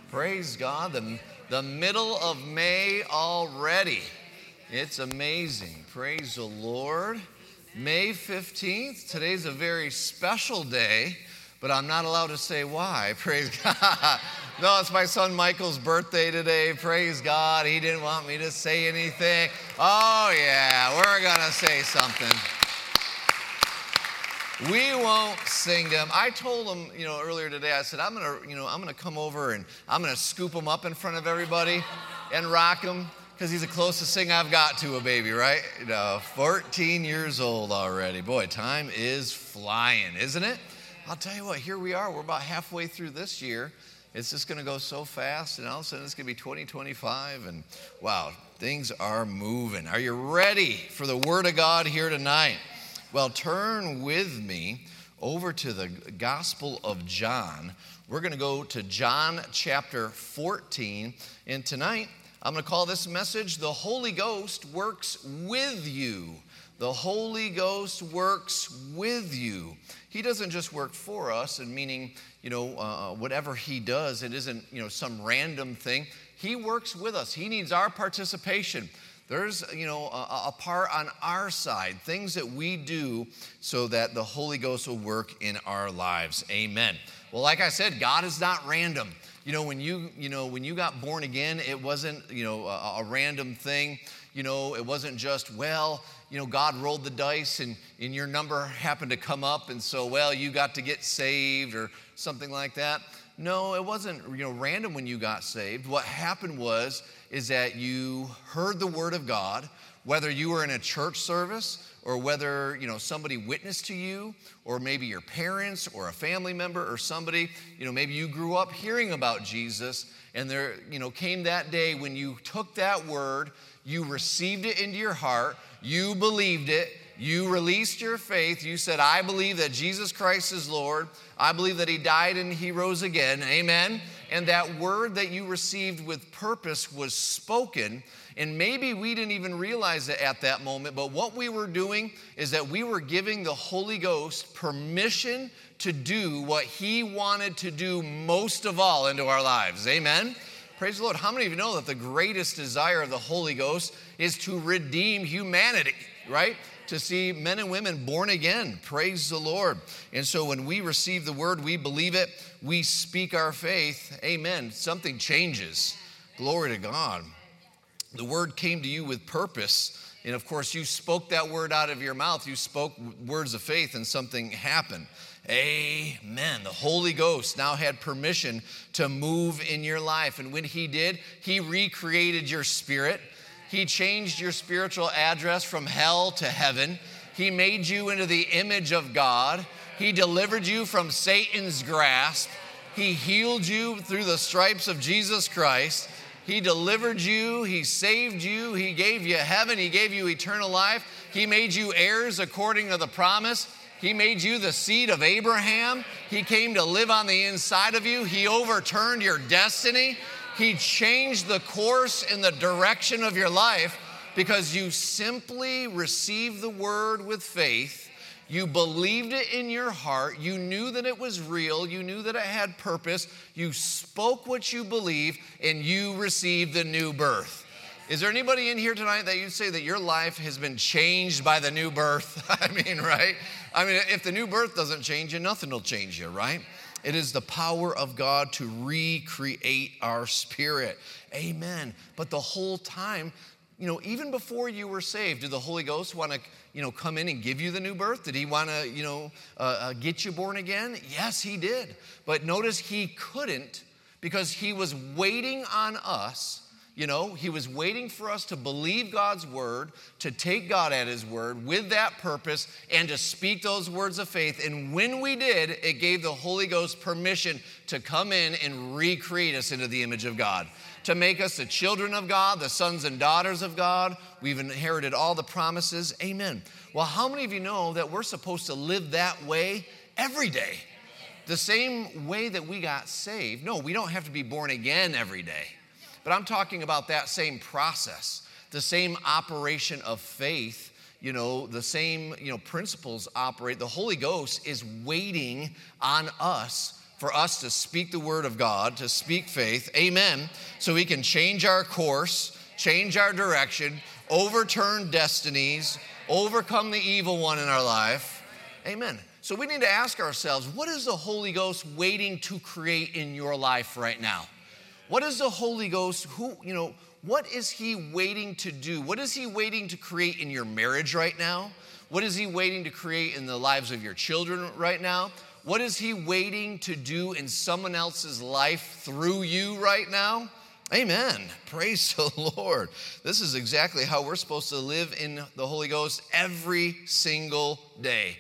Praise God. The middle of May already. It's amazing. Praise the Lord. May 15th. Today's a very special day, but I'm not allowed to say why. Praise God. No, it's my son Michael's birthday today. Praise God. He didn't want me to say anything. Oh, yeah, we're going to say something. We won't sing them. I told him, earlier today, I said, I'm going to come over and I'm going to scoop him up in front of everybody and rock him because he's the closest thing I've got to a baby, right? 14 years old already. Boy, time is flying, isn't it? I'll tell you what, here we are. We're about halfway through this year. It's just going to go so fast, and all of a sudden it's going to be 2025, and wow, things are moving. Are you ready for the Word of God here tonight? Well, turn with me over to the Gospel of John. We're going to go to John chapter 14. And tonight, I'm going to call this message, The Holy Ghost Works With You. The Holy Ghost works with you. He doesn't just work for us, and meaning, whatever He does, it isn't, some random thing. He works with us. He needs our participation. There's, a part on our side, things that we do so that the Holy Ghost will work in our lives. Amen. Well, like I said, God is not random. When you got born again, it wasn't, a random thing. It wasn't just, God rolled the dice and your number happened to come up and so, you got to get saved or something like that. No, it wasn't, random when you got saved. What happened is that you heard the Word of God, whether you were in a church service or whether, somebody witnessed to you, or maybe your parents or a family member or somebody, maybe you grew up hearing about Jesus, and there, came that day when you took that Word, you received it into your heart, you believed it, you released your faith, you said, I believe that Jesus Christ is Lord, I believe that He died and He rose again, amen? And that word that you received with purpose was spoken, and maybe we didn't even realize it at that moment, but what we were doing is that we were giving the Holy Ghost permission to do what He wanted to do most of all into our lives, amen? Praise the Lord. How many of you know that the greatest desire of the Holy Ghost is to redeem humanity, right? To see men and women born again. Praise the Lord. And so when we receive the Word, we believe it, we speak our faith, amen, something changes. Glory to God. The Word came to you with purpose, and of course you spoke that Word out of your mouth. You spoke words of faith and something happened. Amen. The Holy Ghost now had permission to move in your life, and when He did, He recreated your spirit. He changed your spiritual address from hell to heaven. He made you into the image of God. He delivered you from Satan's grasp. He healed you through the stripes of Jesus Christ. He delivered you. He saved you. He gave you heaven. He gave you eternal life. He made you heirs according to the promise. He made you the seed of Abraham. He came to live on the inside of you. He overturned your destiny. He changed the course and the direction of your life because you simply received the Word with faith. You believed it in your heart. You knew that it was real. You knew that it had purpose. You spoke what you believe, and you received the new birth. Is there anybody in here tonight that you'd say that your life has been changed by the new birth? Right? If the new birth doesn't change you, nothing will change you, right? It is the power of God to recreate our spirit. Amen. But the whole time, even before you were saved, did the Holy Ghost want to, come in and give you the new birth? Did He want to, get you born again? Yes, He did. But notice He couldn't because He was waiting on us. He was waiting for us to believe God's Word, to take God at His word with that purpose, and to speak those words of faith. And when we did, it gave the Holy Ghost permission to come in and recreate us into the image of God, to make us the children of God, the sons and daughters of God. We've inherited all the promises. Amen. Well, how many of you know that we're supposed to live that way every day? The same way that we got saved. No, we don't have to be born again every day. But I'm talking about that same process, the same operation of faith, the same, principles operate. The Holy Ghost is waiting on us for us to speak the word of God, to speak faith, amen, so we can change our course, change our direction, overturn destinies, overcome the evil one in our life, amen. So we need to ask ourselves, what is the Holy Ghost waiting to create in your life right now? What is the Holy Ghost, what is he waiting to do? What is he waiting to create in your marriage right now? What is he waiting to create in the lives of your children right now? What is he waiting to do in someone else's life through you right now? Amen. Praise the Lord. This is exactly how we're supposed to live in the Holy Ghost every single day.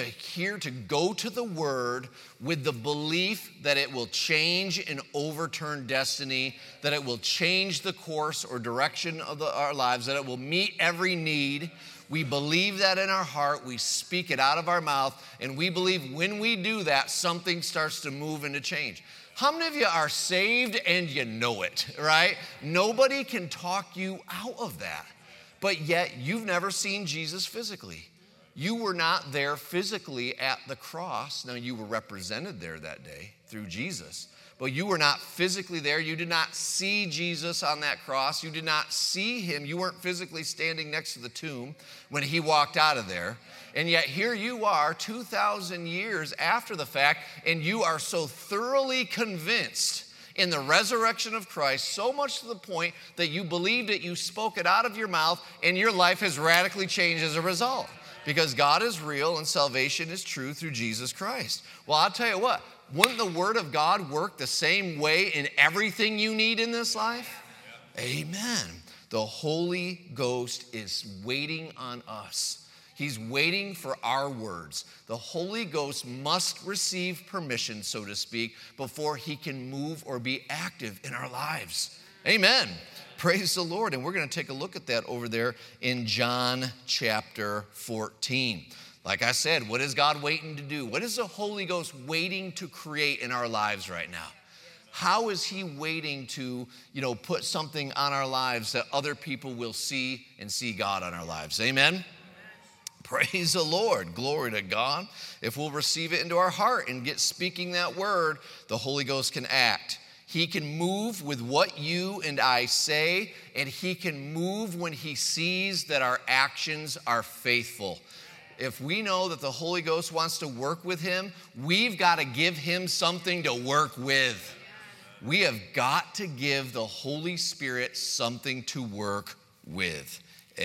To go to the Word with the belief that it will change and overturn destiny, that it will change the course or direction of our lives, that it will meet every need. We believe that in our heart, we speak it out of our mouth, and we believe when we do that, something starts to move and to change. How many of you are saved and you know it, right? Nobody can talk you out of that, but yet you've never seen Jesus physically. You were not there physically at the cross. Now, you were represented there that day through Jesus, but you were not physically there. You did not see Jesus on that cross. You did not see him. You weren't physically standing next to the tomb when he walked out of there. And yet here you are 2,000 years after the fact, and you are so thoroughly convinced in the resurrection of Christ, so much to the point that you believed it, you spoke it out of your mouth, and your life has radically changed as a result. Because God is real and salvation is true through Jesus Christ. Well, I'll tell you what, wouldn't the Word of God work the same way in everything you need in this life? Amen. The Holy Ghost is waiting on us. He's waiting for our words. The Holy Ghost must receive permission, so to speak, before he can move or be active in our lives. Amen. Praise the Lord. And we're going to take a look at that over there in John chapter 14. Like I said, what is God waiting to do? What is the Holy Ghost waiting to create in our lives right now? How is he waiting to, put something on our lives that other people will see and see God on our lives? Amen? Praise the Lord. Glory to God. If we'll receive it into our heart and get speaking that word, the Holy Ghost can act. He can move with what you and I say, and he can move when he sees that our actions are faithful. If we know that the Holy Ghost wants to work with him, we've got to give him something to work with. We have got to give the Holy Spirit something to work with.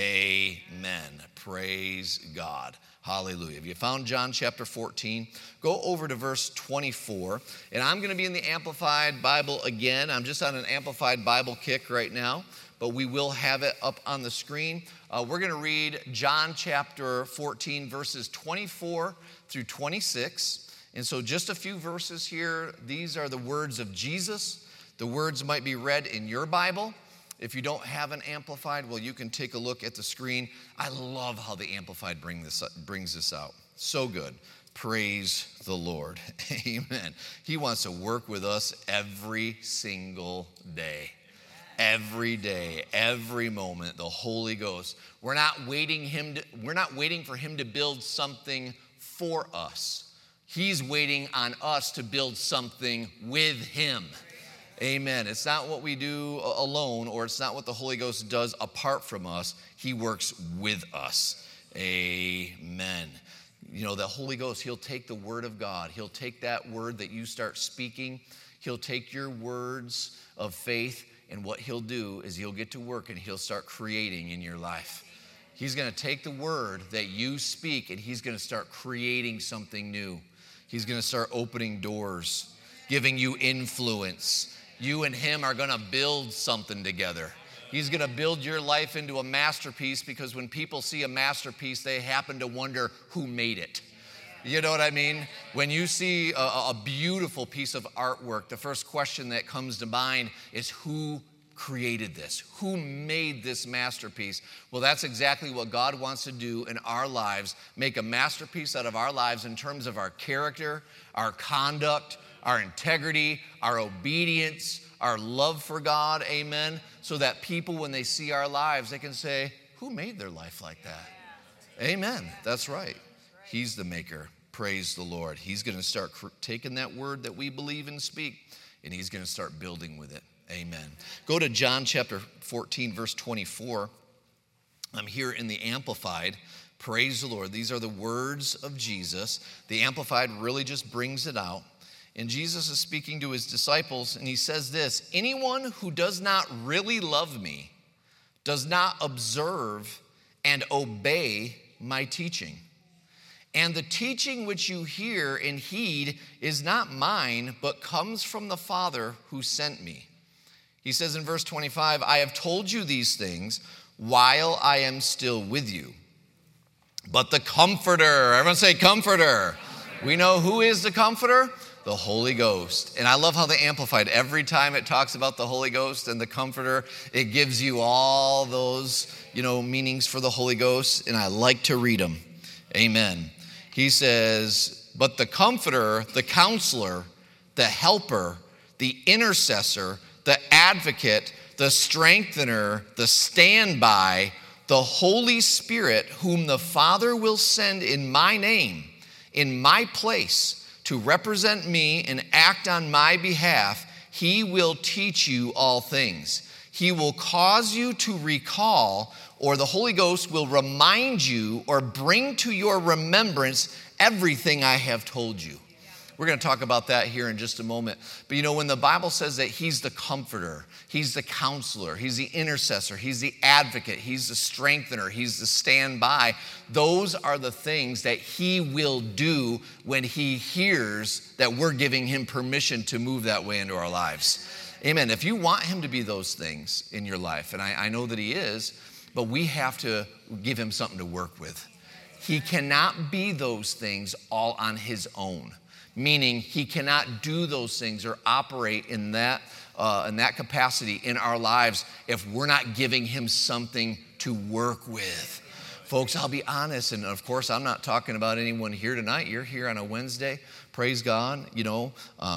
Amen. Praise God. Hallelujah. If you found John chapter 14, go over to verse 24. And I'm going to be in the Amplified Bible again. I'm just on an Amplified Bible kick right now, but we will have it up on the screen. We're going to read John chapter 14, verses 24 through 26. And so just a few verses here. These are the words of Jesus. The words might be read in your Bible. If you don't have an Amplified, well, you can take a look at the screen. I love how the Amplified brings this out. So good. Praise the Lord. Amen. He wants to work with us every single day. Every day, every moment, the Holy Ghost. We're not waiting for him to build something for us. He's waiting on us to build something with him. Amen. It's not what we do alone, or it's not what the Holy Ghost does apart from us. He works with us. Amen. The Holy Ghost, he'll take the word of God. He'll take that word that you start speaking. He'll take your words of faith, and what he'll do is he'll get to work and he'll start creating in your life. He's going to take the word that you speak and he's going to start creating something new. He's going to start opening doors, giving you influence. You and him are going to build something together. He's going to build your life into a masterpiece, because when people see a masterpiece, they happen to wonder who made it. You know what I mean? When you see a beautiful piece of artwork, the first question that comes to mind is, who created this? Who made this masterpiece? Well, that's exactly what God wants to do in our lives, make a masterpiece out of our lives in terms of our character, our conduct, our integrity, our obedience, our love for God, amen, so that people, when they see our lives, they can say, who made their life like that? Amen. That's right. He's the maker. Praise the Lord. He's going to start taking that word that we believe and speak, and he's going to start building with it. Amen. Go to John chapter 14, verse 24. I'm here in the Amplified. Praise the Lord. These are the words of Jesus. The Amplified really just brings it out. And Jesus is speaking to his disciples, and he says this: anyone who does not really love me does not observe and obey my teaching. And the teaching which you hear and heed is not mine, but comes from the Father who sent me. He says in verse 25, I have told you these things while I am still with you. But the Comforter, everyone say Comforter. We know who is the Comforter? The Holy Ghost. And I love how the Amplified, every time it talks about the Holy Ghost and the Comforter, it gives you all those, meanings for the Holy Ghost, and I like to read them. Amen. He says, but the Comforter, the Counselor, the Helper, the Intercessor, the Advocate, the Strengthener, the Standby, the Holy Spirit, whom the Father will send in my name, in my place, to represent me and act on my behalf, he will teach you all things. He will cause you to recall, or the Holy Ghost will remind you or bring to your remembrance everything I have told you. We're going to talk about that here in just a moment. But when the Bible says that he's the Comforter, he's the Counselor, he's the Intercessor, he's the Advocate, he's the Strengthener, he's the Standby, those are the things that he will do when he hears that we're giving him permission to move that way into our lives. Amen. If you want him to be those things in your life, and I know that he is, but we have to give him something to work with. He cannot be those things all on his own. Meaning he cannot do those things or operate in that capacity in our lives if we're not giving him something to work with. Folks, I'll be honest, and of course I'm not talking about anyone here tonight. You're here on a Wednesday. Praise God. You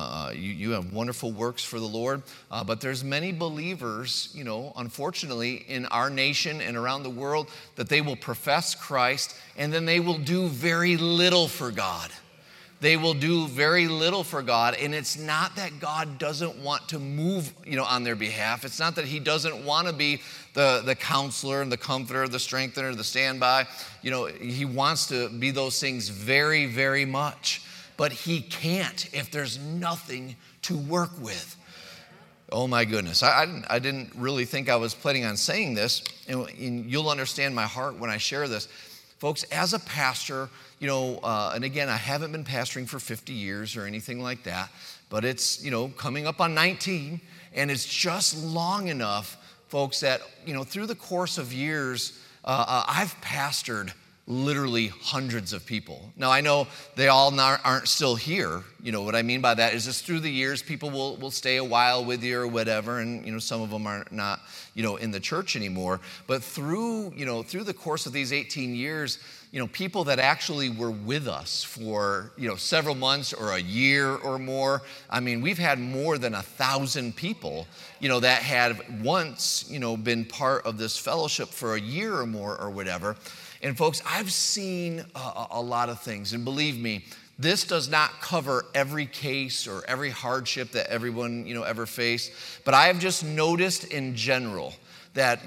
have wonderful works for the Lord. But there's many believers, unfortunately, in our nation and around the world that they will profess Christ and then they will do very little for God. They will do very little for God, and it's not that God doesn't want to move, on their behalf. It's not that he doesn't want to be the Counselor and the Comforter, the Strengthener, the Standby. He wants to be those things very, very much, but he can't if there's nothing to work with. Oh my goodness, I didn't really think I was planning on saying this, and you'll understand my heart when I share this. Folks, as a pastor, and again, I haven't been pastoring for 50 years or anything like that, but it's, coming up on 19, and it's just long enough, folks, that, through the course of years, I've pastored literally hundreds of people. Now, I know they all aren't still here. What I mean by that is just through the years, people will stay a while with you or whatever, and, some of them are not, in the church anymore. But through the course of these 18 years, people that actually were with us for, several months or a year or more. I mean, we've had more than 1,000 people, that had once, been part of this fellowship for a year or more or whatever. And folks, I've seen a lot of things, and believe me, this does not cover every case or every hardship that everyone, ever faced. But I have just noticed in general that,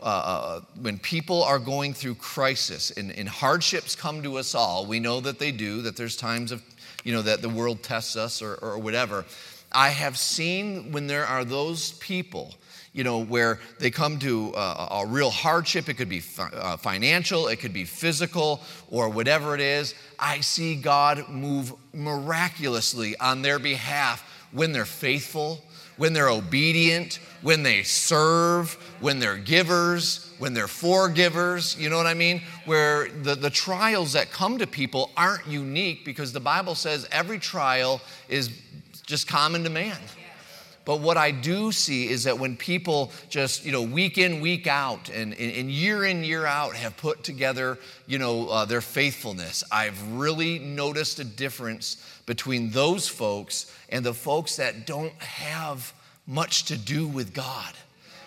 when people are going through crisis and hardships come to us all, we know that they do, that there's times of, that the world tests us or whatever. I have seen when there are those people, where they come to a real hardship. It could be financial, it could be physical, or whatever it is. I see God move miraculously on their behalf when they're faithful, when they're obedient, when they serve, when they're givers, when they're forgivers. You know what I mean? Where the trials that come to people aren't unique, because the Bible says every trial is just common to man. But what I do see is that when people just, week in, week out, and in, year out have put together, their faithfulness, I've really noticed a difference between those folks and the folks that don't have much to do with God.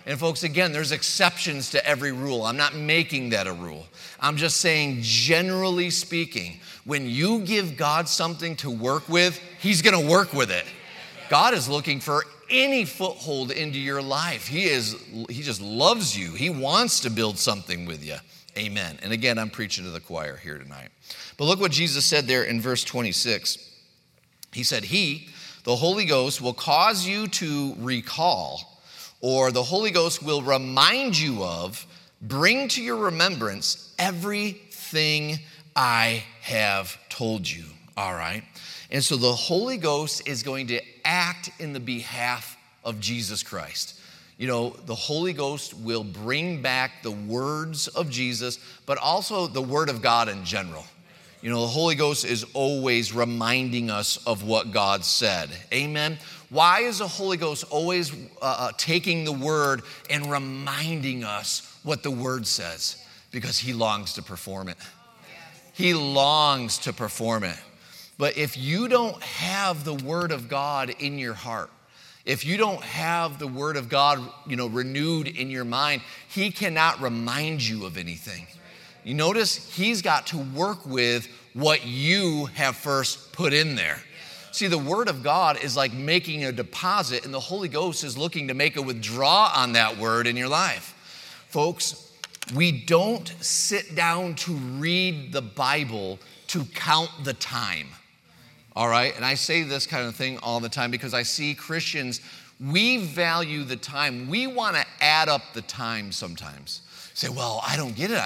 And folks, again, there's exceptions to every rule. I'm not making that a rule. I'm just saying, generally speaking, when you give God something to work with, he's going to work with it. God is looking for any foothold into your life. He just loves you. He wants to build something with you. Amen. And again, I'm preaching to the choir here tonight. But look what Jesus said there in verse 26. He said, he, the Holy Ghost, will cause you to recall, or the Holy Ghost will remind you of, bring to your remembrance everything I have told you. All right? And so the Holy Ghost is going to act in the behalf of Jesus Christ. You know, the Holy Ghost will bring back the words of Jesus, but also the Word of God in general. You know, the Holy Ghost is always reminding us of what God said. Amen? Why is the Holy Ghost always taking the Word and reminding us what the Word says? Because he longs to perform it. He longs to perform it. But if you don't have the Word of God in your heart, if you don't have the Word of God, renewed in your mind, he cannot remind you of anything. You notice he's got to work with what you have first put in there. See, the Word of God is like making a deposit, and the Holy Ghost is looking to make a withdrawal on that Word in your life. Folks, we don't sit down to read the Bible to count the time. All right? And I say this kind of thing all the time because I see Christians, we value the time. We want to add up the time sometimes. Say, well, I don't get it.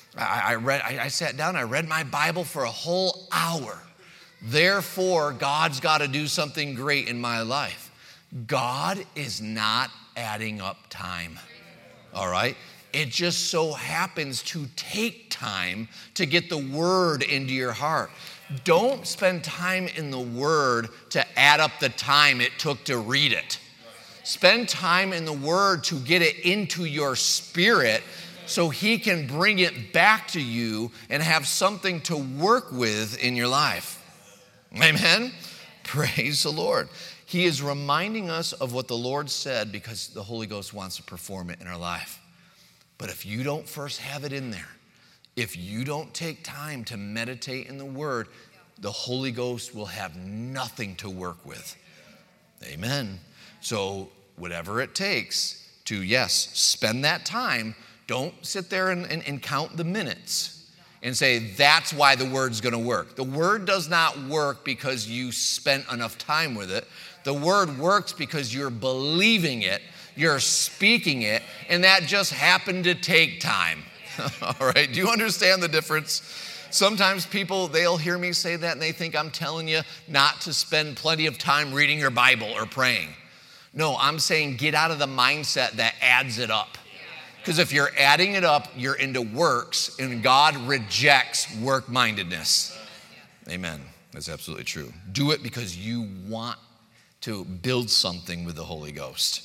I sat down, I read my Bible for a whole hour. Therefore, God's got to do something great in my life. God is not adding up time. All right? It just so happens to take time to get the Word into your heart. Don't spend time in the Word to add up the time it took to read it. Spend time in the Word to get it into your spirit so he can bring it back to you and have something to work with in your life. Amen? Praise the Lord. He is reminding us of what the Lord said because the Holy Ghost wants to perform it in our life. But if you don't first have it in there, if you don't take time to meditate in the Word, the Holy Ghost will have nothing to work with. Amen. So whatever it takes to, yes, spend that time. Don't sit there and count the minutes and say, that's why the Word's going to work. The Word does not work because you spent enough time with it. The Word works because you're believing it, you're speaking it, and that just happened to take time. All right, do you understand the difference? Sometimes people, they'll hear me say that and they think I'm telling you not to spend plenty of time reading your Bible or praying. No, I'm saying get out of the mindset that adds it up. Because if you're adding it up, you're into works, and God rejects work-mindedness. Amen. That's absolutely true. Do it because you want to build something with the Holy Ghost.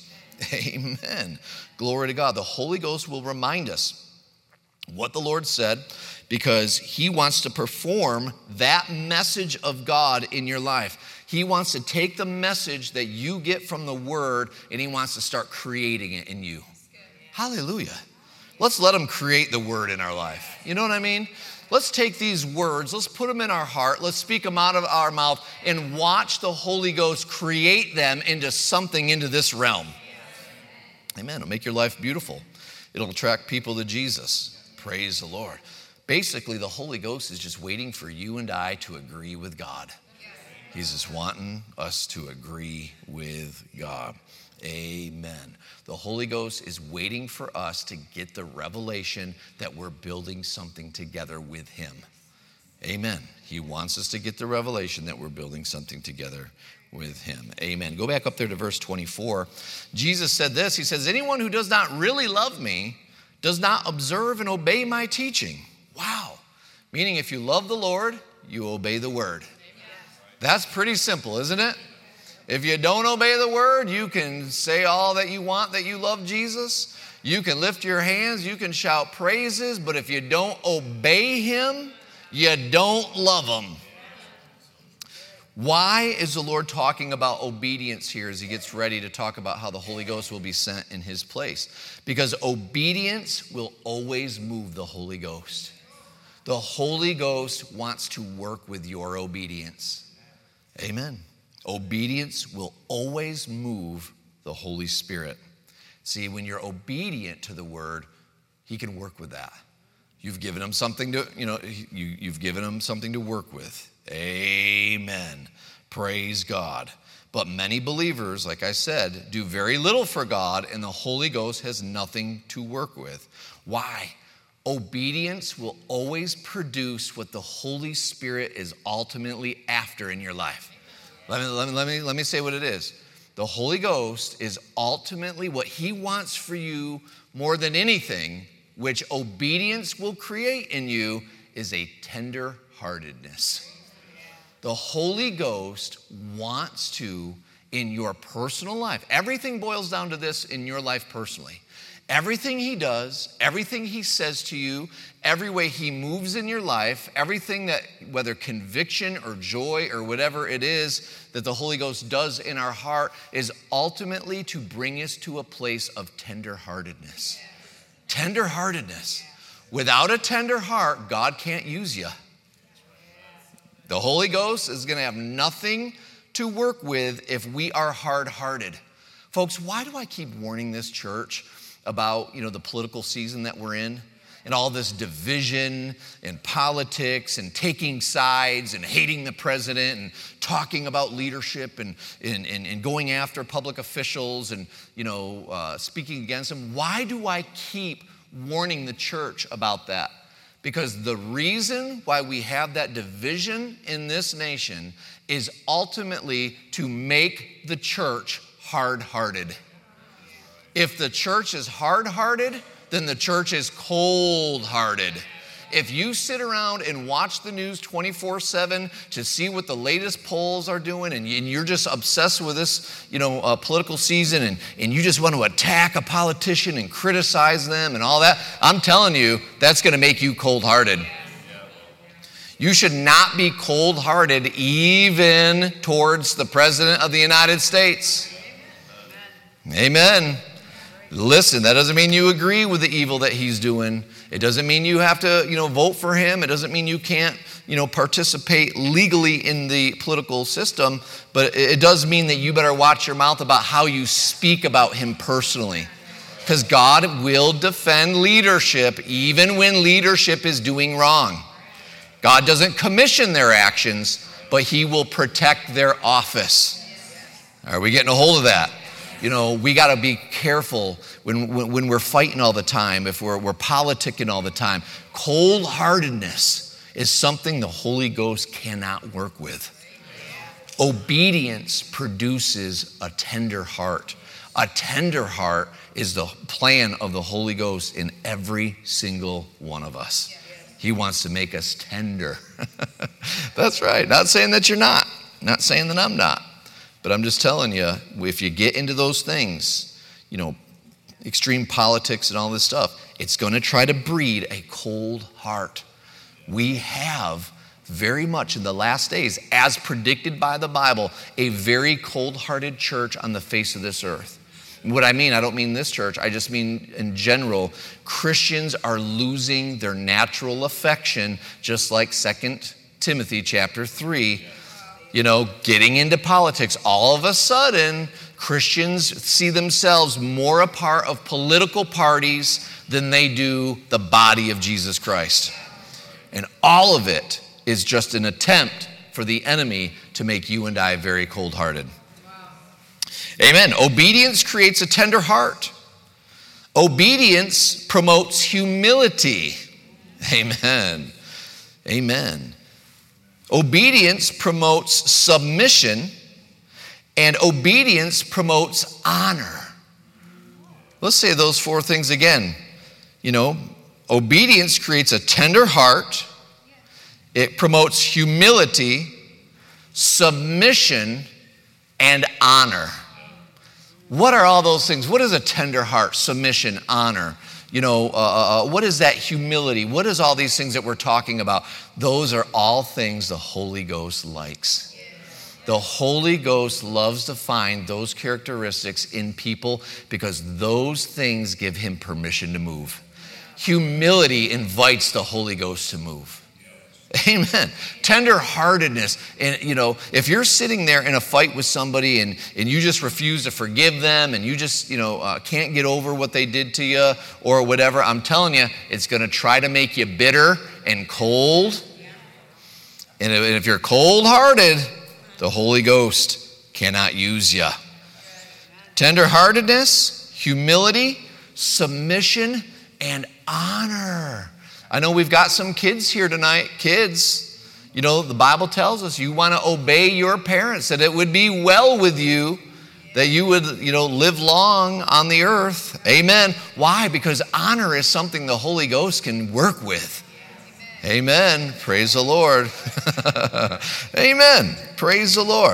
Amen. Glory to God. The Holy Ghost will remind us what the Lord said because he wants to perform that message of God in your life. He wants to take the message that you get from the Word and he wants to start creating it in you. Hallelujah. Let's let him create the Word in our life. You know what I mean? Let's take these words, let's put them in our heart, let's speak them out of our mouth and watch the Holy Ghost create them into something into this realm. Amen. It'll make your life beautiful. It'll attract people to Jesus. Praise the Lord. Basically, the Holy Ghost is just waiting for you and I to agree with God. He's just wanting us to agree with God. Amen. The Holy Ghost is waiting for us to get the revelation that we're building something together with him. Amen. He wants us to get the revelation that we're building something together with him. Amen. Go back up there to verse 24. Jesus said this. He says, anyone who does not really love me does not observe and obey my teaching. Wow. Meaning if you love the Lord, you obey the Word. That's pretty simple, isn't it? If you don't obey the Word, you can say all that you want that you love Jesus. You can lift your hands. You can shout praises. But if you don't obey him, you don't love him. Why is the Lord talking about obedience here as he gets ready to talk about how the Holy Ghost will be sent in his place? Because obedience will always move the Holy Ghost. The Holy Ghost wants to work with your obedience. Amen. Obedience will always move the Holy Spirit. See, when you're obedient to the word, he can work with that. You've given him something to, you've given him something to work with. Amen. Praise God. But many believers, like I said, do very little for God, and the Holy Ghost has nothing to work with. Why? Obedience will always produce what the Holy Spirit is ultimately after in your life. Let me say what it is. The Holy Ghost is ultimately what he wants for you more than anything, which obedience will create in you, is a tender-heartedness. The Holy Ghost wants to, in your personal life, everything boils down to this in your life personally. Everything he does, everything he says to you, every way he moves in your life, everything that, whether conviction or joy or whatever it is that the Holy Ghost does in our heart, is ultimately to bring us to a place of tenderheartedness. Tenderheartedness. Without a tender heart, God can't use you. The Holy Ghost is going to have nothing to work with if we are hard-hearted. Folks, why do I keep warning this church about, the political season that we're in and all this division and politics and taking sides and hating the president and talking about leadership and going after public officials and, speaking against them? Why do I keep warning the church about that? Because the reason why we have that division in this nation is ultimately to make the church hard-hearted. If the church is hard-hearted, then the church is cold-hearted. If you sit around and watch the news 24/7 to see what the latest polls are doing, and you're just obsessed with this, political season, and you just want to attack a politician and criticize them and all that, I'm telling you, that's going to make you cold-hearted. You should not be cold-hearted even towards the President of the United States. Amen. Listen, that doesn't mean you agree with the evil that he's doing. It doesn't mean you have to, vote for him. It doesn't mean you can't, participate legally in the political system. But it does mean that you better watch your mouth about how you speak about him personally. Because God will defend leadership even when leadership is doing wrong. God doesn't commission their actions, but he will protect their office. Are we getting a hold of that? We got to be careful when we're fighting all the time, if we're politicking all the time. Cold-heartedness is something the Holy Ghost cannot work with. Obedience produces a tender heart. A tender heart is the plan of the Holy Ghost in every single one of us. He wants to make us tender. That's right. Not saying that you're not. Not saying that I'm not. But I'm just telling you, if you get into those things, extreme politics and all this stuff, it's going to try to breed a cold heart. We have very much in the last days, as predicted by the Bible, a very cold-hearted church on the face of this earth. What I mean, I don't mean this church, I just mean in general, Christians are losing their natural affection, just like 2 Timothy chapter 3. Getting into politics. All of a sudden, Christians see themselves more a part of political parties than they do the body of Jesus Christ. And all of it is just an attempt for the enemy to make you and I very cold-hearted. Amen. Obedience creates a tender heart. Obedience promotes humility. Amen. Amen. Obedience promotes submission, and obedience promotes honor. Let's say those four things again. Obedience creates a tender heart. It promotes humility, submission, and honor. What are all those things? What is a tender heart, submission, honor? What is that humility? What is all these things that we're talking about? Those are all things the Holy Ghost likes. The Holy Ghost loves to find those characteristics in people because those things give him permission to move. Humility invites the Holy Ghost to move. Amen. Tender-heartedness. And, if you're sitting there in a fight with somebody and you just refuse to forgive them and you just, can't get over what they did to you or whatever, I'm telling you, it's going to try to make you bitter and cold. And if you're cold-hearted, the Holy Ghost cannot use you. Tender-heartedness, humility, submission, and honor. I know we've got some kids here tonight. Kids, the Bible tells us you want to obey your parents, that it would be well with you, that you would, live long on the earth. Amen. Why? Because honor is something the Holy Ghost can work with. Amen. Praise the Lord. Amen. Praise the Lord.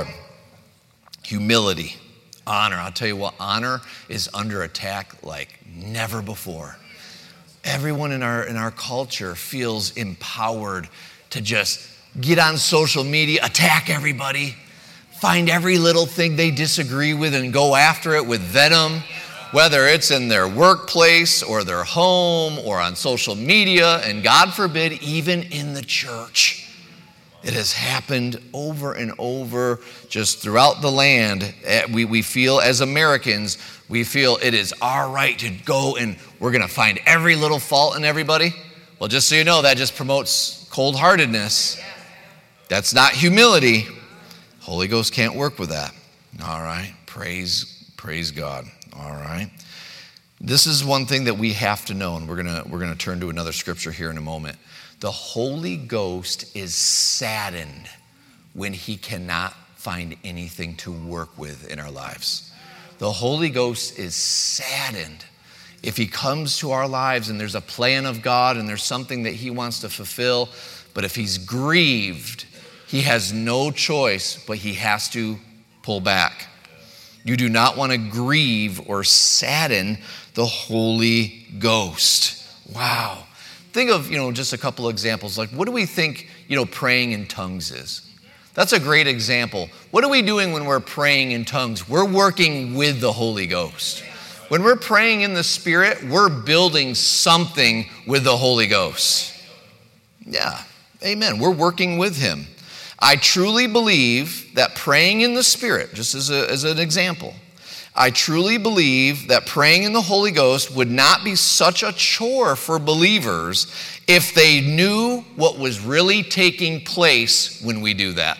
Humility, honor. I'll tell you what, honor is under attack like never before. Everyone in our culture feels empowered to just get on social media, attack everybody, find every little thing they disagree with and go after it with venom, whether it's in their workplace or their home or on social media, and God forbid, even in the church. It has happened over and over just throughout the land. We feel as Americans, we feel it is our right to go and we're going to find every little fault in everybody. Well, just so you know, that just promotes cold-heartedness. That's not humility. Holy Ghost can't work with that. All right. Praise God. All right. This is one thing that we have to know, and we're going to turn to another scripture here in a moment. The Holy Ghost is saddened when he cannot find anything to work with in our lives. The Holy Ghost is saddened if he comes to our lives and there's a plan of God and there's something that he wants to fulfill, but if he's grieved, he has no choice, but he has to pull back. You do not want to grieve or sadden the Holy Ghost. Wow. Think of, just a couple of examples. Like, what do we think, praying in tongues is? That's a great example. What are we doing when we're praying in tongues? We're working with the Holy Ghost. When we're praying in the Spirit, we're building something with the Holy Ghost. Yeah, amen. We're working with him. I truly believe that praying in the Spirit, just as an example, I truly believe that praying in the Holy Ghost would not be such a chore for believers if they knew what was really taking place when we do that.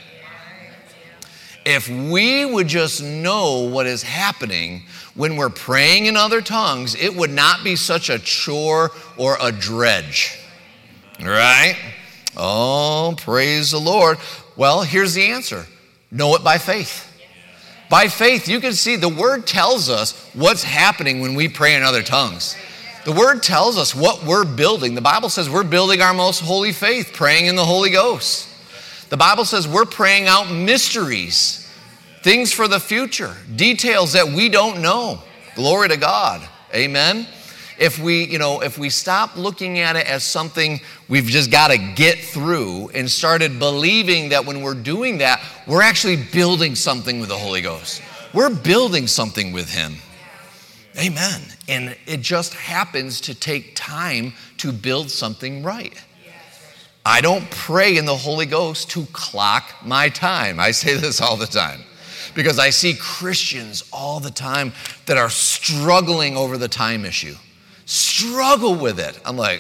If we would just know what is happening when we're praying in other tongues, it would not be such a chore or a dredge. Right? Oh, praise the Lord. Well, here's the answer. Know it by faith. By faith, you can see the Word tells us what's happening when we pray in other tongues. The Word tells us what we're building. The Bible says we're building our most holy faith, praying in the Holy Ghost. The Bible says we're praying out mysteries, things for the future, details that we don't know. Glory to God. Amen. If we stop looking at it as something we've just got to get through and started believing that when we're doing that, we're actually building something with the Holy Ghost. We're building something with him. Amen. And it just happens to take time to build something right. I don't pray in the Holy Ghost to clock my time. I say this all the time because I see Christians all the time that are struggling over the time issue. Struggle with it. I'm like,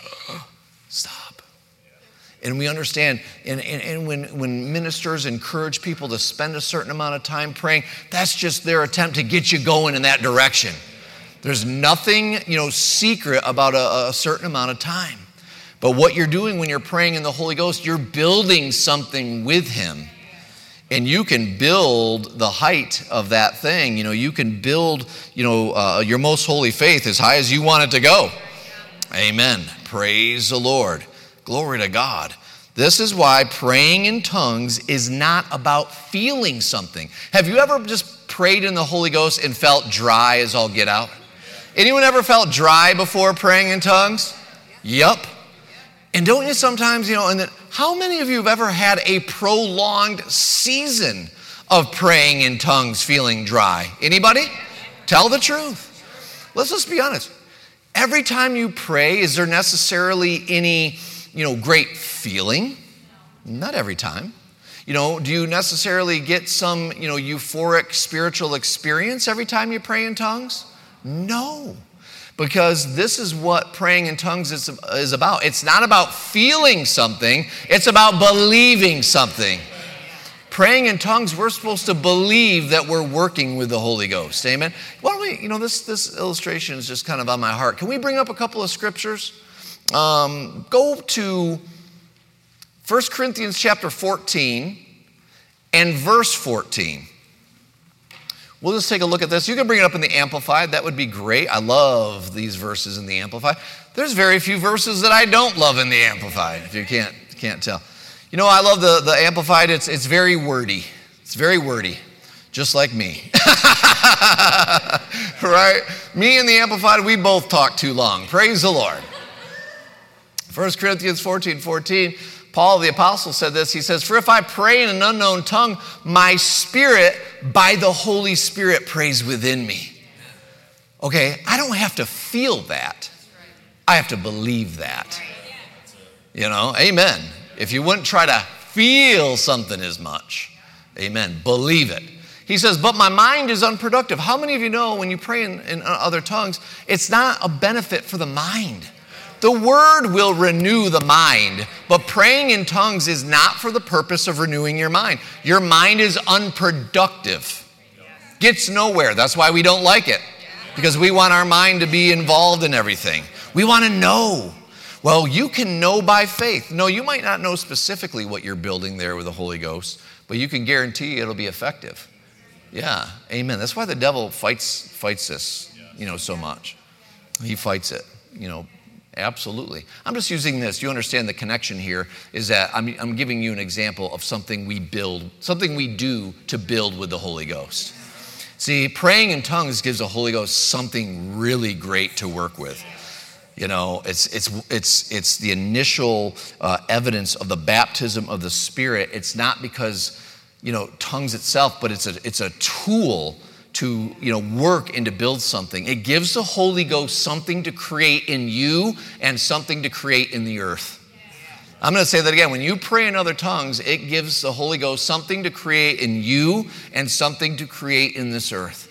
stop. And we understand, and when ministers encourage people to spend a certain amount of time praying, that's just their attempt to get you going in that direction. There's nothing, secret about a certain amount of time. But what you're doing when you're praying in the Holy Ghost, you're building something with him. And you can build the height of that thing. You can build, your most holy faith as high as you want it to go. Amen. Praise the Lord. Glory to God. This is why praying in tongues is not about feeling something. Have you ever just prayed in the Holy Ghost and felt dry as all get out? Anyone ever felt dry before praying in tongues? Yup. And don't you sometimes, and then how many of you have ever had a prolonged season of praying in tongues feeling dry? Anybody? Tell the truth. Let's just be honest. Every time you pray, is there necessarily any, great feeling? Not every time. Do you necessarily get some, euphoric spiritual experience every time you pray in tongues? No. Because this is what praying in tongues is about. It's not about feeling something, it's about believing something. Praying in tongues, we're supposed to believe that we're working with the Holy Ghost. Amen? Why don't we, this illustration is just kind of on my heart. Can we bring up a couple of scriptures? Go to 1 Corinthians chapter 14 and verse 14. We'll just take a look at this. You can bring it up in the Amplified. That would be great. I love these verses in the Amplified. There's very few verses that I don't love in the Amplified, if you can't tell. I love the Amplified. It's very wordy. It's very wordy, just like me. Right? Me and the Amplified, we both talk too long. Praise the Lord. 1 Corinthians 14:14. Paul the apostle said this. He says, "For if I pray in an unknown tongue, my spirit by the Holy Spirit prays within me." Okay, I don't have to feel that. I have to believe that. Amen. If you wouldn't try to feel something as much, amen, believe it. He says, "But my mind is unproductive." How many of you know when you pray in other tongues, it's not a benefit for the mind? The word will renew the mind, but praying in tongues is not for the purpose of renewing your mind. Your mind is unproductive. Gets nowhere. That's why we don't like it, because we want our mind to be involved in everything. We want to know. Well, you can know by faith. No, you might not know specifically what you're building there with the Holy Ghost, but you can guarantee it'll be effective. Yeah, amen. That's why the devil fights this, so much. He fights it, Absolutely. I'm just using this. You understand the connection here is that I'm giving you an example of something we build, something we do to build with the Holy Ghost. See, praying in tongues gives the Holy Ghost something really great to work with. It's the initial evidence of the baptism of the Spirit. It's not because, tongues itself, but it's a tool to work and to build something. It gives the Holy Ghost something to create in you and something to create in the earth. I'm going to say that again. When you pray in other tongues, it gives the Holy Ghost something to create in you and something to create in this earth.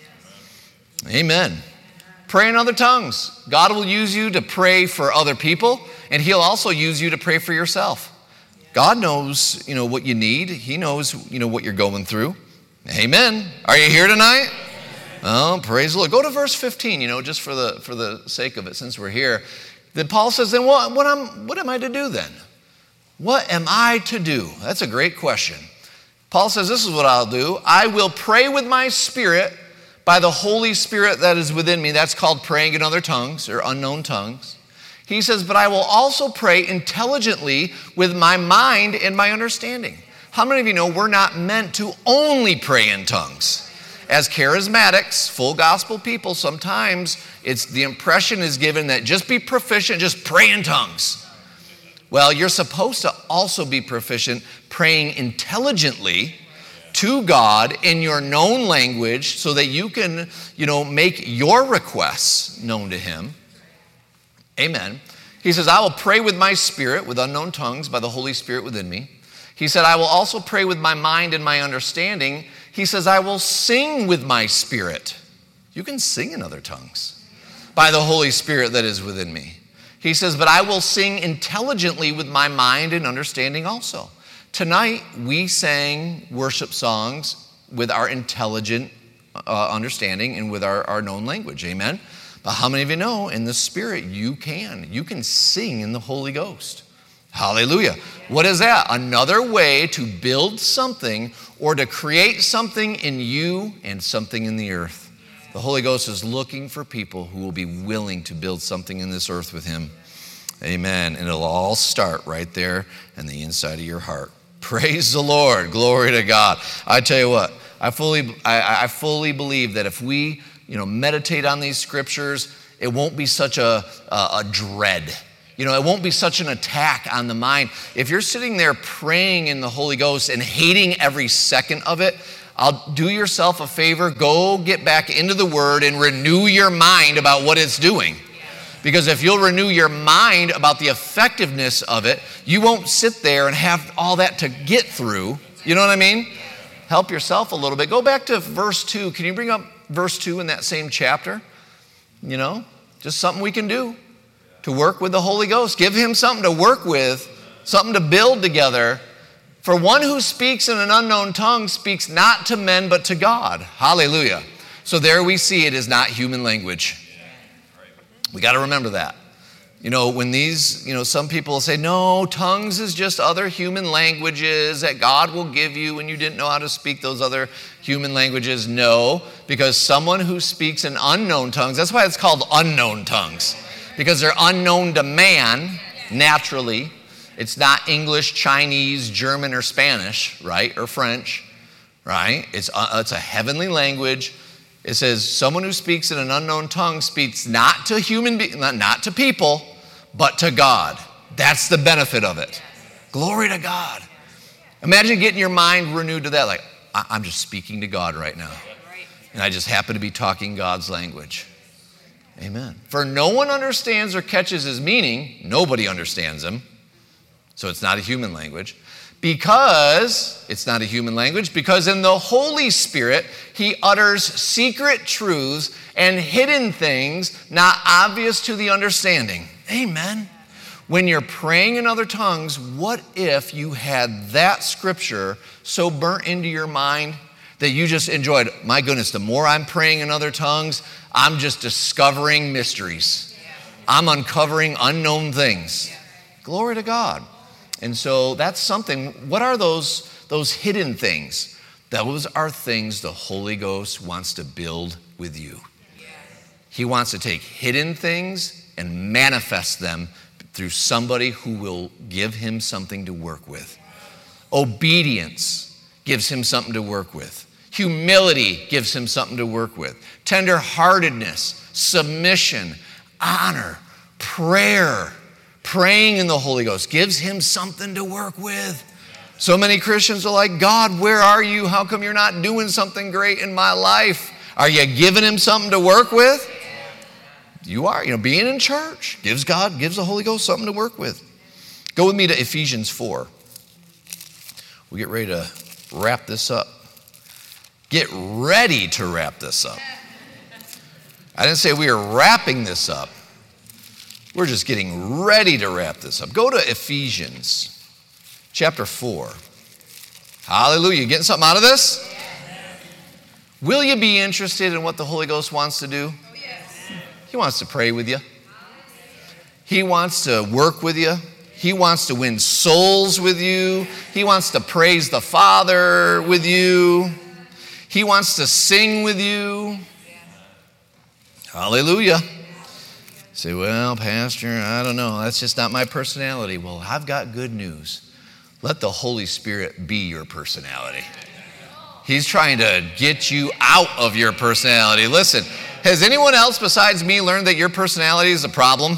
Amen. Pray in other tongues. God will use you to pray for other people, and He'll also use you to pray for yourself. God knows, what you need. He knows, what you're going through. Amen. Are you here tonight? Oh, praise the Lord. Go to verse 15, just for the sake of it, since we're here. Then Paul says, then what am I to do then? What am I to do? That's a great question. Paul says, this is what I'll do. I will pray with my spirit by the Holy Spirit that is within me. That's called praying in other tongues or unknown tongues. He says, but I will also pray intelligently with my mind and my understanding. How many of you know we're not meant to only pray in tongues? As charismatics, full gospel people, sometimes the impression is given that just be proficient, just pray in tongues. Well, you're supposed to also be proficient praying intelligently to God in your known language so that you can, make your requests known to Him. Amen. He says, I will pray with my spirit, with unknown tongues, by the Holy Spirit within me. He said, I will also pray with my mind and my understanding. He says, I will sing with my spirit. You can sing in other tongues by the Holy Spirit that is within me. He says, but I will sing intelligently with my mind and understanding also. Tonight, we sang worship songs with our intelligent understanding and with our known language. Amen? But how many of you know in the Spirit you can sing in the Holy Ghost? Hallelujah. What is that? Another way to build something or to create something in you and something in the earth. The Holy Ghost is looking for people who will be willing to build something in this earth with Him. Amen. And it'll all start right there in the inside of your heart. Praise the Lord. Glory to God. I tell you what, I fully believe that if we meditate on these scriptures, it won't be such a dread. It won't be such an attack on the mind. If you're sitting there praying in the Holy Ghost and hating every second of it, I'll do yourself a favor. Go get back into the Word and renew your mind about what it's doing. Because if you'll renew your mind about the effectiveness of it, you won't sit there and have all that to get through. You know what I mean? Help yourself a little bit. Go back to verse 2. Can you bring up verse 2 in that same chapter? You know, just something we can do to work with the Holy Ghost. Give him something to work with, something to build together. For one who speaks in an unknown tongue speaks not to men but to God. Hallelujah. So there we see it is not human language. We got to remember that. You know, when some people say, no, tongues is just other human languages that God will give you when you didn't know how to speak those other human languages. No, because someone who speaks in unknown tongues, that's why it's called unknown tongues, because they're unknown to man naturally. It's not English, Chinese, German, or Spanish, right, or French, right? It's a heavenly language. It says, someone who speaks in an unknown tongue speaks not to not to people, but to God. That's the benefit of it. Glory to God. Imagine getting your mind renewed to that. Like, I'm just speaking to God right now. And I just happen to be talking God's language. Amen. For no one understands or catches his meaning. Nobody understands him. So it's not a human language. Because it's not a human language, because in the Holy Spirit, he utters secret truths and hidden things not obvious to the understanding. Amen. When you're praying in other tongues, what if you had that scripture so burnt into your mind that you just enjoyed, my goodness, the more I'm praying in other tongues, I'm just discovering mysteries. I'm uncovering unknown things. Glory to God. And so that's something. What are those hidden things? Those are things the Holy Ghost wants to build with you. He wants to take hidden things and manifest them through somebody who will give him something to work with. Obedience gives him something to work with. Humility gives him something to work with. Tenderheartedness, submission, honor, prayer. Praying in the Holy Ghost gives him something to work with. So many Christians are like, God, where are you? How come you're not doing something great in my life? Are you giving him something to work with? You are. Being in church gives the Holy Ghost something to work with. Go with me to Ephesians 4. We get ready to wrap this up. Get ready to wrap this up. I didn't say we are wrapping this up. We're just getting ready to wrap this up. Go to Ephesians chapter 4. Hallelujah. You getting something out of this? Yes. Will you be interested in what the Holy Ghost wants to do? Oh, yes. He wants to pray with you. He wants to work with you. He wants to win souls with you. He wants to praise the Father with you. He wants to sing with you. Hallelujah. Say, well, Pastor, I don't know. That's just not my personality. Well, I've got good news. Let the Holy Spirit be your personality. He's trying to get you out of your personality. Listen, has anyone else besides me learned that your personality is a problem?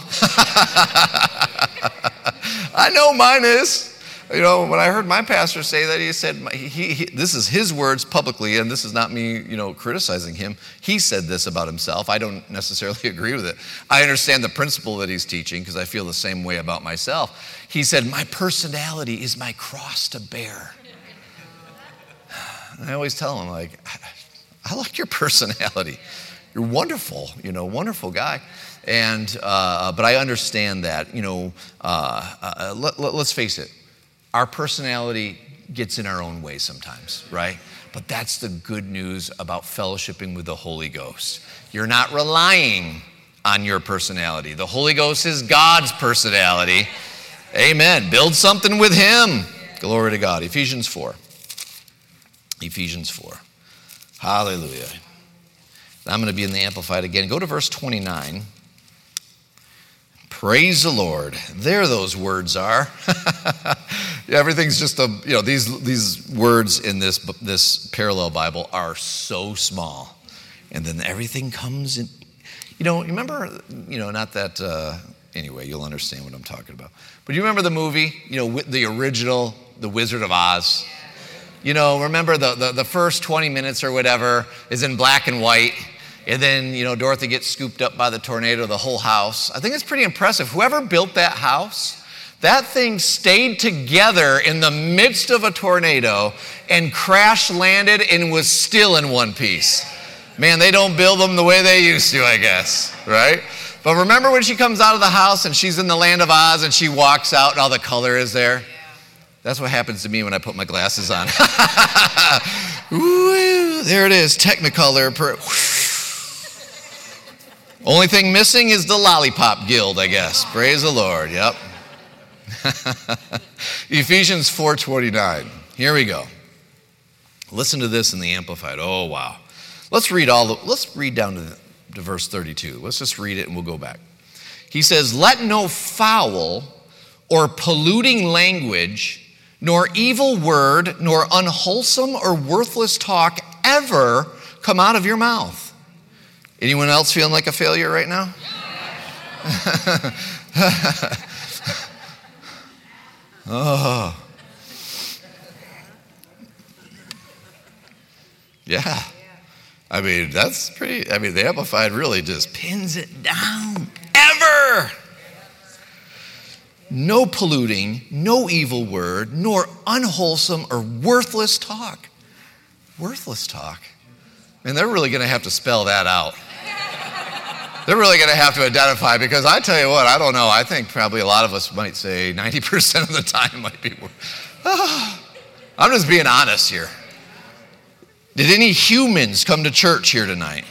I know mine is. When I heard my pastor say that, he said, this is his words publicly, and this is not me, criticizing him. He said this about himself. I don't necessarily agree with it. I understand the principle that he's teaching because I feel the same way about myself. He said, my personality is my cross to bear. And I always tell him, I like your personality. You're wonderful, wonderful guy. And, but I understand that, let's face it. Our personality gets in our own way sometimes, right? But that's the good news about fellowshipping with the Holy Ghost. You're not relying on your personality. The Holy Ghost is God's personality. Amen. Build something with him. Glory to God. Ephesians 4. Ephesians 4. Hallelujah. I'm going to be in the Amplified again. Go to verse 29. Praise the Lord. There those words are. Everything's just these words in this parallel Bible are so small. And then everything comes in. Remember, not that, anyway, you'll understand what I'm talking about. But you remember the movie, the original, The Wizard of Oz? remember the first 20 minutes or whatever is in black and white. And then, Dorothy gets scooped up by the tornado, the whole house. I think it's pretty impressive. Whoever built that house, that thing stayed together in the midst of a tornado and crash landed and was still in one piece. Man, they don't build them the way they used to, I guess, right? But remember when she comes out of the house and she's in the land of Oz and she walks out and all the color is there? That's what happens to me when I put my glasses on. Ooh, there it is, Technicolor. Only thing missing is the Lollipop Guild, I guess. Praise the Lord, yep. Ephesians 4:29. Here we go. Listen to this in the Amplified. Oh, wow. Let's read down to verse 32. Let's just read it and we'll go back. He says, "Let no foul or polluting language, nor evil word, nor unwholesome or worthless talk ever come out of your mouth." Anyone else feeling like a failure right now? Oh. Yeah. That's pretty, the Amplified really just pins it down. Ever. No polluting, no evil word, nor unwholesome or worthless talk. Worthless talk. And they're really going to have to spell that out. They're really going to have to identify, because I tell you what, I don't know. I think probably a lot of us might say 90% of the time might be. I'm just being honest here. Did any humans come to church here tonight?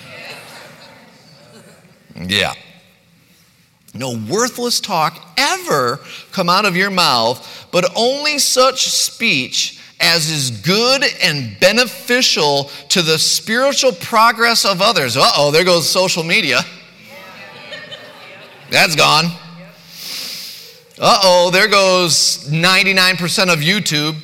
Yeah. No worthless talk ever come out of your mouth, but only such speech as is good and beneficial to the spiritual progress of others. Uh-oh, there goes social media. That's gone. Uh-oh, there goes 99% of YouTube.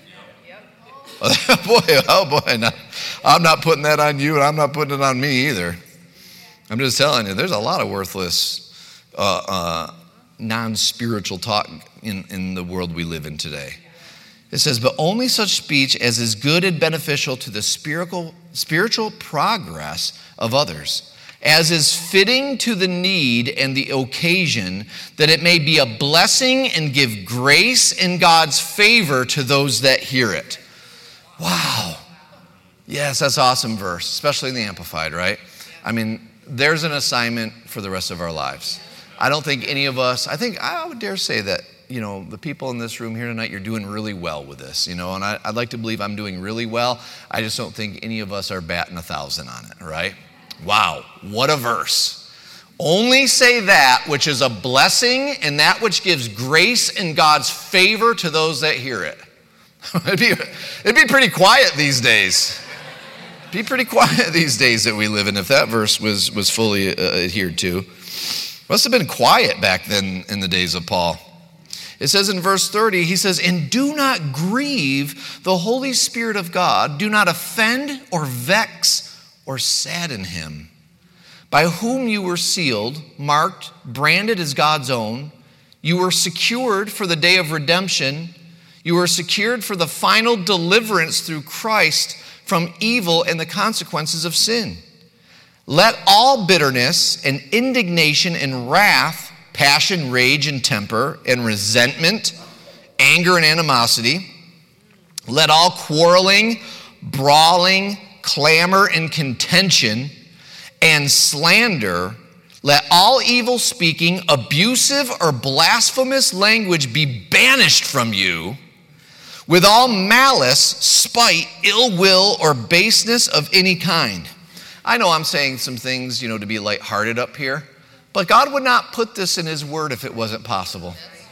Boy, I'm not putting that on you, and I'm not putting it on me either. I'm just telling you, there's a lot of worthless, non-spiritual talk in the world we live in today. It says, but only such speech as is good and beneficial to the spiritual progress of others, as is fitting to the need and the occasion, that it may be a blessing and give grace in God's favor to those that hear it. Wow. Yes, that's an awesome verse, especially in the Amplified, right? There's an assignment for the rest of our lives. I don't think any of us, I would dare say that, the people in this room here tonight, you're doing really well with this, and I'd like to believe I'm doing really well. I just don't think any of us are batting 1,000 on it, right? Wow, what a verse. Only say that which is a blessing and that which gives grace in God's favor to those that hear it. It'd be pretty quiet these days. Be pretty quiet these days that we live in if that verse was fully adhered to. Must have been quiet back then in the days of Paul. It says in verse 30, he says, "And do not grieve the Holy Spirit of God. Do not offend or vex or sadden him, by whom you were sealed, marked, branded as God's own. You were secured for the day of redemption. You were secured for the final deliverance through Christ from evil and the consequences of sin. Let all bitterness and indignation and wrath, passion, rage, and temper, and resentment, anger, and animosity, let all quarreling, brawling, clamor, and contention, and slander, let all evil speaking, abusive or blasphemous language be banished from you, with all malice, spite, ill will, or baseness of any kind." I know I'm saying some things, to be lighthearted up here, but God would not put this in his word if it wasn't possible.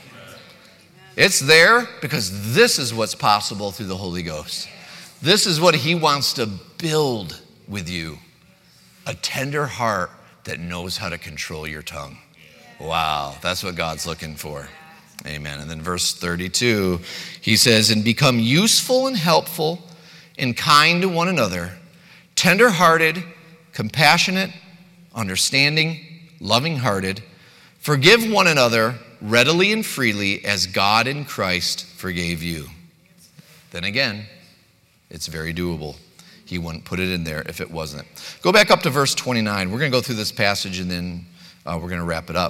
It's there because this is what's possible through the Holy Ghost. This is what he wants to build with you. A tender heart that knows how to control your tongue. Wow, that's what God's looking for. Amen. And then verse 32, he says, "And become useful and helpful and kind to one another, tender-hearted, compassionate, understanding, loving-hearted. Forgive one another readily and freely as God in Christ forgave you." Then again, It's very doable. He wouldn't put it in there if it wasn't. Go back up to verse 29. We're going to go through this passage and then we're going to wrap it up.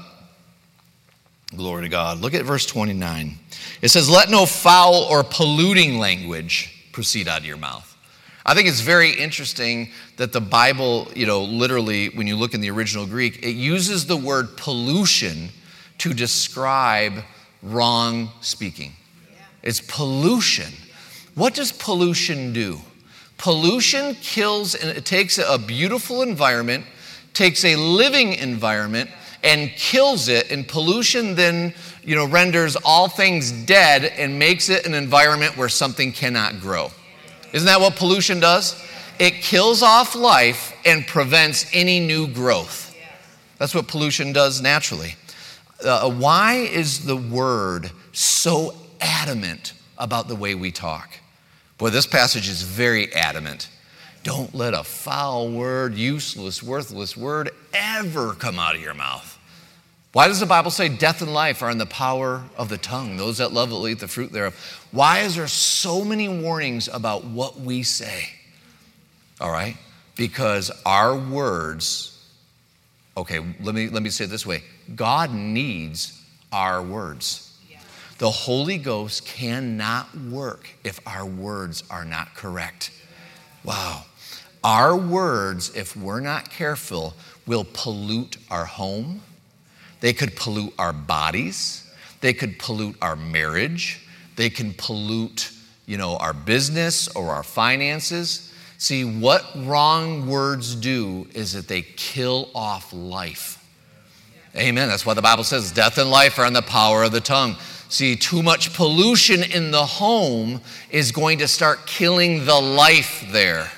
Glory to God. Look at verse 29. It says, let no foul or polluting language proceed out of your mouth. I think it's very interesting that the Bible, literally, when you look in the original Greek, it uses the word pollution to describe wrong speaking. It's pollution. What does pollution do? Pollution kills, and it takes a beautiful environment, takes a living environment, and kills it. And pollution then, renders all things dead and makes it an environment where something cannot grow. Isn't that what pollution does? It kills off life and prevents any new growth. That's what pollution does naturally. Why is the word so adamant about the way we talk? Boy, this passage is very adamant. Don't let a foul word, useless, worthless word ever come out of your mouth. Why does the Bible say death and life are in the power of the tongue? Those that love it will eat the fruit thereof. Why is there so many warnings about what we say? All right? Because our words, okay, let me say it this way. God needs our words. The Holy Ghost cannot work if our words are not correct. Wow. Our words, if we're not careful, will pollute our home. They could pollute our bodies. They could pollute our marriage. They can pollute, our business or our finances. See, what wrong words do is that they kill off life. Amen. That's why the Bible says death and life are in the power of the tongue. See, too much pollution in the home is going to start killing the life there.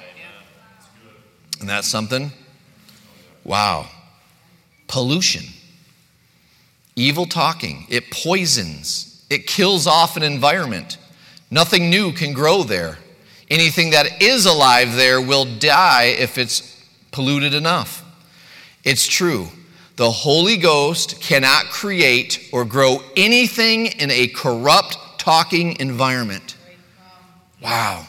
Isn't that something? Wow. Pollution. Evil talking. It poisons. It kills off an environment. Nothing new can grow there. Anything that is alive there will die if it's polluted enough. It's true. The Holy Ghost cannot create or grow anything in a corrupt talking environment. Wow.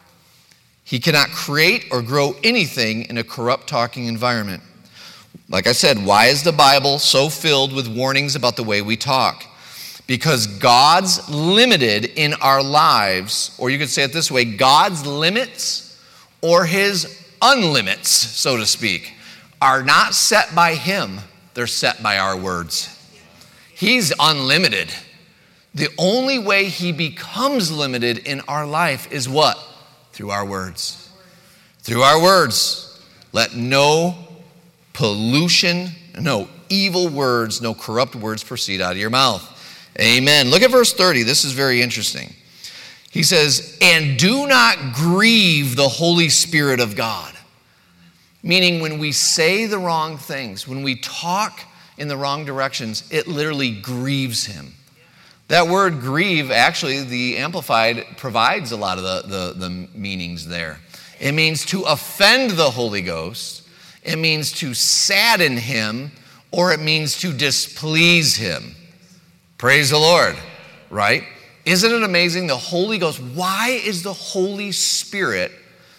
He cannot create or grow anything in a corrupt talking environment. Like I said, why is the Bible so filled with warnings about the way we talk? Because God's limited in our lives, or you could say it this way, God's limits or his unlimits, so to speak, are not set by him. They're set by our words. He's unlimited. The only way he becomes limited in our life is what? Through our words. Through our words. Let no pollution, no evil words, no corrupt words proceed out of your mouth. Amen. Look at verse 30. This is very interesting. He says, and do not grieve the Holy Spirit of God. Meaning when we say the wrong things, when we talk in the wrong directions, it literally grieves him. That word grieve, actually, the Amplified provides a lot of the meanings there. It means to offend the Holy Ghost. It means to sadden him, or it means to displease him. Praise the Lord, right? Isn't it amazing? The Holy Ghost, why is the Holy Spirit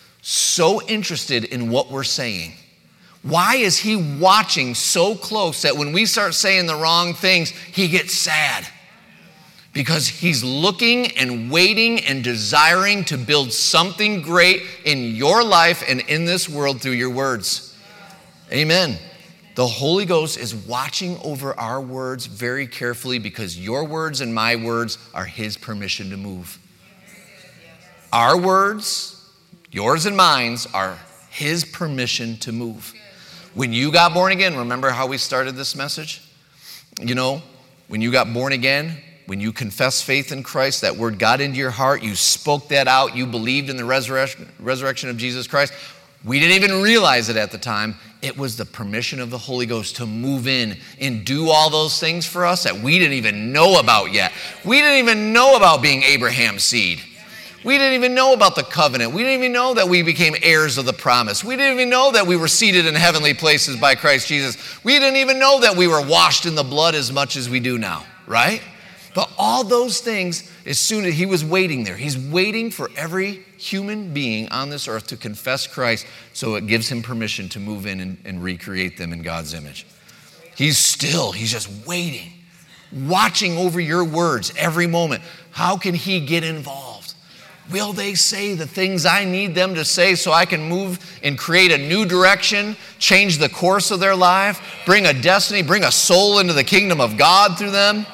so interested in what we're saying? Why is he watching so close that when we start saying the wrong things, he gets sad? Because he's looking and waiting and desiring to build something great in your life and in this world through your words. Amen. The Holy Ghost is watching over our words very carefully because your words and my words are his permission to move. Our words, yours and mine's, are his permission to move. When you got born again, remember how we started this message? When you got born again, when you confessed faith in Christ, that word got into your heart, you spoke that out, you believed in the resurrection of Jesus Christ. We didn't even realize it at the time. It was the permission of the Holy Ghost to move in and do all those things for us that we didn't even know about yet. We didn't even know about being Abraham's seed. We didn't even know about the covenant. We didn't even know that we became heirs of the promise. We didn't even know that we were seated in heavenly places by Christ Jesus. We didn't even know that we were washed in the blood as much as we do now, right? But all those things, as soon as he was waiting there, he's waiting for every human being on this earth to confess Christ, so it gives him permission to move in and recreate them in God's image. He's just waiting, watching over your words every moment. How can he get involved? Will they say the things I need them to say so I can move and create a new direction, change the course of their life, bring a destiny, bring a soul into the kingdom of God through them?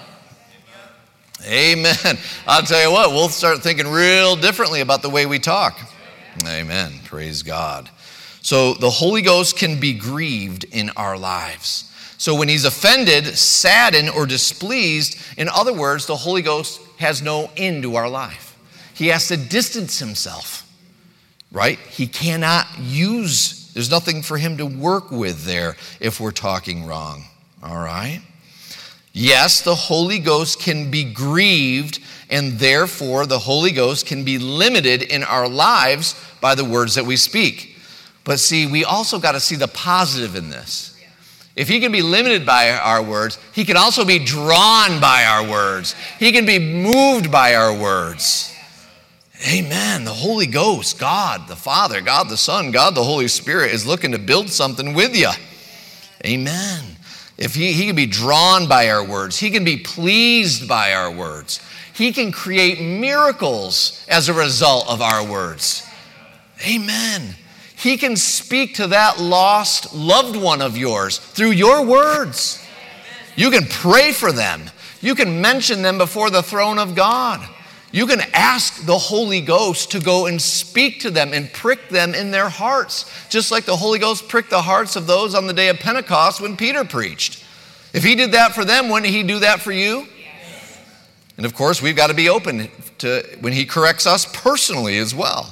Amen. I'll tell you what, we'll start thinking real differently about the way we talk. Amen. Praise God. So the Holy Ghost can be grieved in our lives. So when he's offended, saddened, or displeased, in other words, the Holy Ghost has no end to our life. He has to distance himself, right? He cannot there's nothing for him to work with there if we're talking wrong, all right? Yes, the Holy Ghost can be grieved, and therefore the Holy Ghost can be limited in our lives by the words that we speak. But see, we also got to see the positive in this. If he can be limited by our words, he can also be drawn by our words. He can be moved by our words. Amen. The Holy Ghost, God the Father, God the Son, God the Holy Spirit is looking to build something with you. Amen. If he can be drawn by our words, he can be pleased by our words. He can create miracles as a result of our words. Amen. He can speak to that lost loved one of yours through your words. You can pray for them. You can mention them before the throne of God. You can ask the Holy Ghost to go and speak to them and prick them in their hearts, just like the Holy Ghost pricked the hearts of those on the day of Pentecost when Peter preached. If he did that for them, wouldn't he do that for you? Yes. And of course, we've got to be open to when he corrects us personally as well.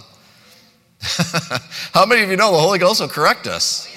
How many of you know the Holy Ghost will correct us?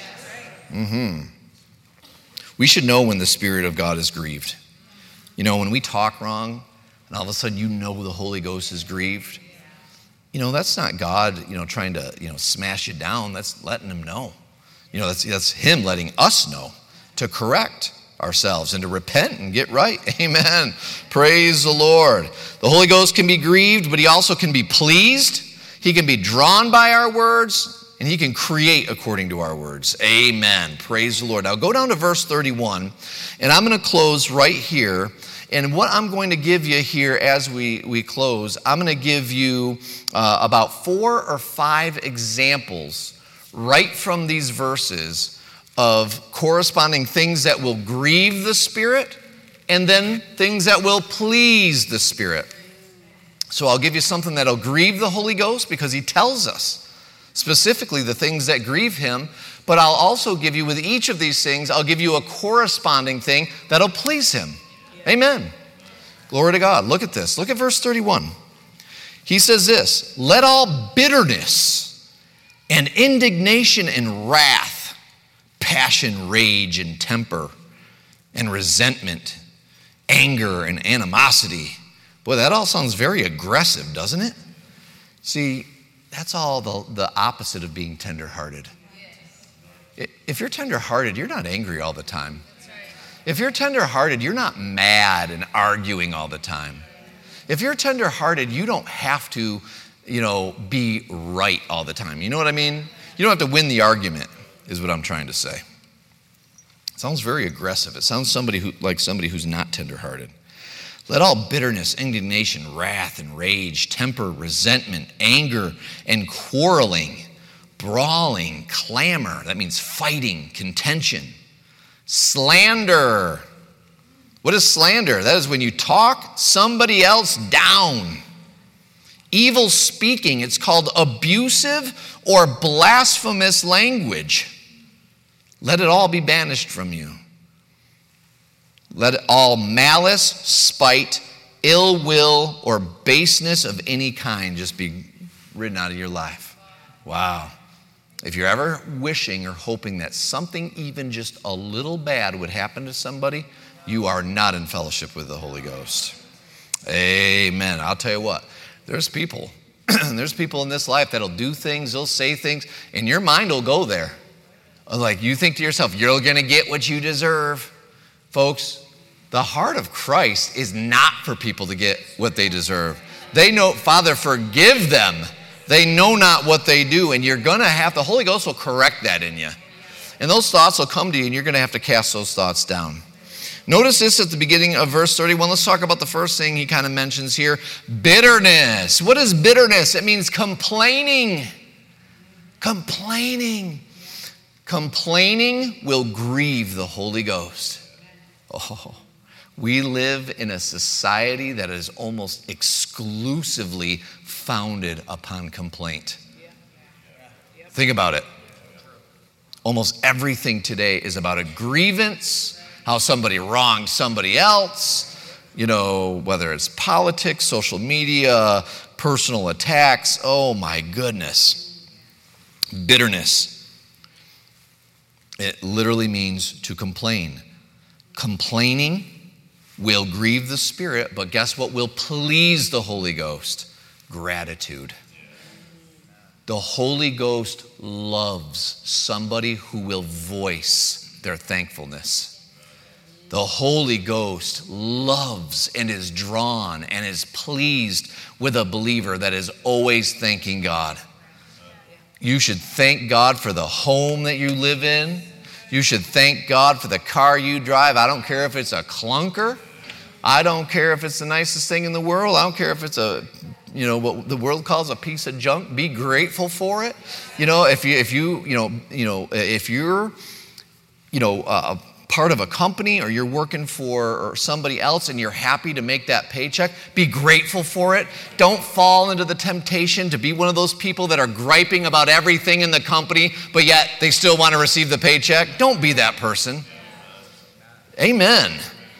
We should know when the Spirit of God is grieved. You know, when we talk wrong, and all of a sudden you know the Holy Ghost is grieved, you know, that's not God, trying to, smash you down. That's letting him know. That's him letting us know to correct ourselves and to repent and get right. Amen. Praise the Lord. The Holy Ghost can be grieved, but he also can be pleased. He can be drawn by our words, and he can create according to our words. Amen. Praise the Lord. Now go down to verse 31, and I'm going to close right here. And what I'm going to give you here as we close, I'm going to give you about 4 or 5 examples right from these verses of corresponding things that will grieve the Spirit and then things that will please the Spirit. So I'll give you something that'll grieve the Holy Ghost because he tells us specifically the things that grieve him, but I'll also give you with each of these things, I'll give you a corresponding thing that'll please him. Amen. Glory to God. Look at this. Look at verse 31. He says this, let all bitterness and indignation and wrath, passion, rage, and temper, and resentment, anger, and animosity. Boy, that all sounds very aggressive, doesn't it? See, that's all the opposite of being tenderhearted. If you're tenderhearted, you're not angry all the time. If you're tenderhearted, you're not mad and arguing all the time. If you're tenderhearted, you don't have to, be right all the time. You know what I mean? You don't have to win the argument, is what I'm trying to say. It sounds very aggressive. It sounds like somebody who's not tenderhearted. Let all bitterness, indignation, wrath, and rage, temper, resentment, anger, and quarreling, brawling, clamor, that means fighting, contention, slander. What is slander? That is when you talk somebody else down. Evil speaking, it's called abusive or blasphemous language. Let it all be banished from you. Let all malice, spite, ill will, or baseness of any kind just be ridden out of your life. Wow. If you're ever wishing or hoping that something even just a little bad would happen to somebody, you are not in fellowship with the Holy Ghost. Amen. I'll tell you what, there's people in this life that'll do things, they'll say things, and your mind will go there. Like you think to yourself, you're going to get what you deserve. Folks, The heart of Christ is not for people to get what they deserve. They know, Father, forgive them. They know not what they do. And you're going to have, the Holy Ghost will correct that in you. And those thoughts will come to you, and you're going to have to cast those thoughts down. Notice this at the beginning of verse 31. Let's talk about the first thing he kind of mentions here. Bitterness. What is bitterness? It means complaining. Complaining. Complaining will grieve the Holy Ghost. Oh, we live in a society that is almost exclusively founded upon complaint. Think about it. Almost everything today is about a grievance, how somebody wronged somebody else, whether it's politics, social media, personal attacks. Oh my goodness. Bitterness. It literally means to complain. Complaining will grieve the Spirit, but guess what will please the Holy Ghost? Gratitude. The Holy Ghost loves somebody who will voice their thankfulness. The Holy Ghost loves and is drawn and is pleased with a believer that is always thanking God. You should thank God for the home that you live in. You should thank God for the car you drive. I don't care if it's a clunker. I don't care if it's the nicest thing in the world. I don't care if it's what the world calls a piece of junk. Be grateful for it. If you're part of a company or you're working for somebody else and you're happy to make that paycheck, be grateful for it. Don't fall into the temptation to be one of those people that are griping about everything in the company, but yet they still want to receive the paycheck. Don't be that person. Amen.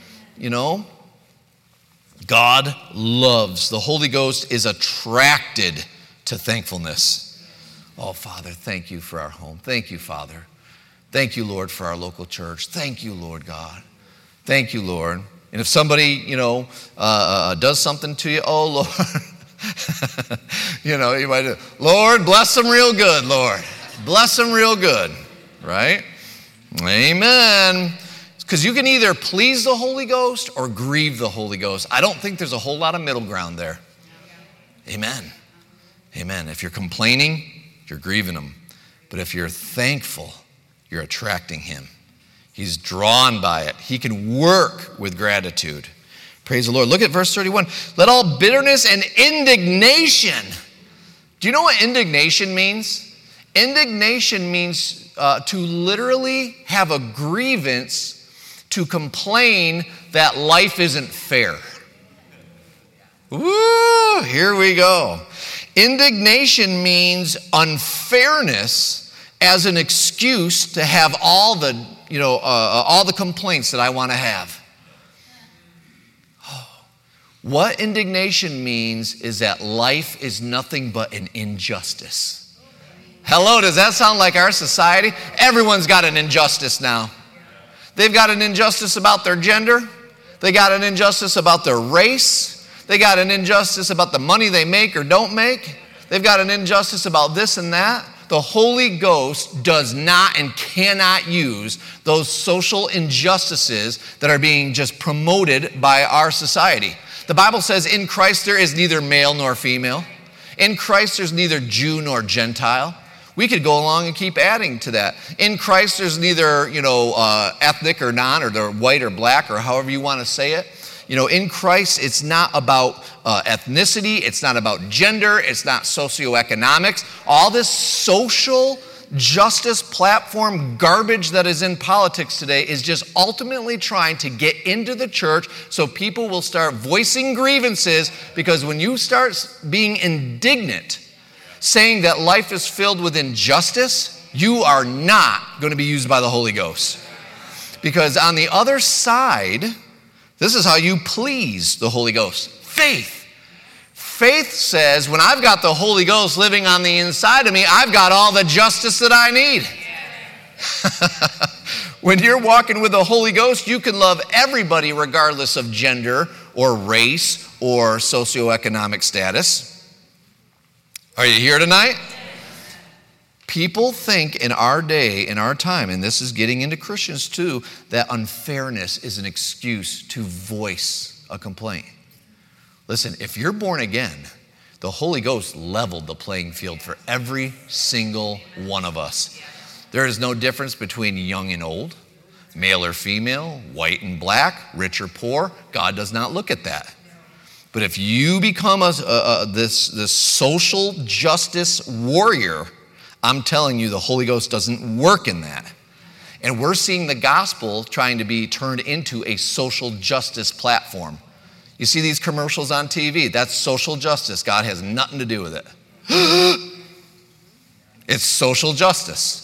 God loves. The Holy Ghost is attracted to thankfulness. Oh, Father, thank you for our home. Thank you, Father. Thank you, Lord, for our local church. Thank you, Lord God. Thank you, Lord. And if somebody, does something to you, oh, Lord, you might do, Lord, bless them real good, Lord. Bless them real good, right? Amen. Because you can either please the Holy Ghost or grieve the Holy Ghost. I don't think there's a whole lot of middle ground there. Amen. Amen. If you're complaining, you're grieving him. But if you're thankful, you're attracting him. He's drawn by it. He can work with gratitude. Praise the Lord. Look at verse 31. Let all bitterness and indignation. Do you know what indignation means? Indignation means to literally have a grievance, to complain that life isn't fair. Woo, here we go. Indignation means unfairness as an excuse to have all the complaints that I want to have. What indignation means is that life is nothing but an injustice. Hello, does that sound like our society? Everyone's got an injustice now. They've got an injustice about their gender. They got an injustice about their race. They got an injustice about the money they make or don't make. They've got an injustice about this and that. The Holy Ghost does not and cannot use those social injustices that are being just promoted by our society. The Bible says in Christ there is neither male nor female. In Christ there's neither Jew nor Gentile. We could go along and keep adding to that. In Christ there's neither, ethnic or non, or they're white or black, or however you want to say it. In Christ, it's not about ethnicity. It's not about gender. It's not socioeconomics. All this social justice platform garbage that is in politics today is just ultimately trying to get into the church so people will start voicing grievances, because when you start being indignant, saying that life is filled with injustice, you are not going to be used by the Holy Ghost. Because on the other side, this is how you please the Holy Ghost. Faith. Faith says, when I've got the Holy Ghost living on the inside of me, I've got all the justice that I need. When you're walking with the Holy Ghost, you can love everybody regardless of gender or race or socioeconomic status. Are you here tonight? People think in our day, in our time, and this is getting into Christians too, that unfairness is an excuse to voice a complaint. Listen, if you're born again, the Holy Ghost leveled the playing field for every single one of us. There is no difference between young and old, male or female, white and black, rich or poor. God does not look at that. But if you become this social justice warrior, I'm telling you, the Holy Ghost doesn't work in that. And we're seeing the gospel trying to be turned into a social justice platform. You see these commercials on TV, that's social justice. God has nothing to do with it. It's social justice.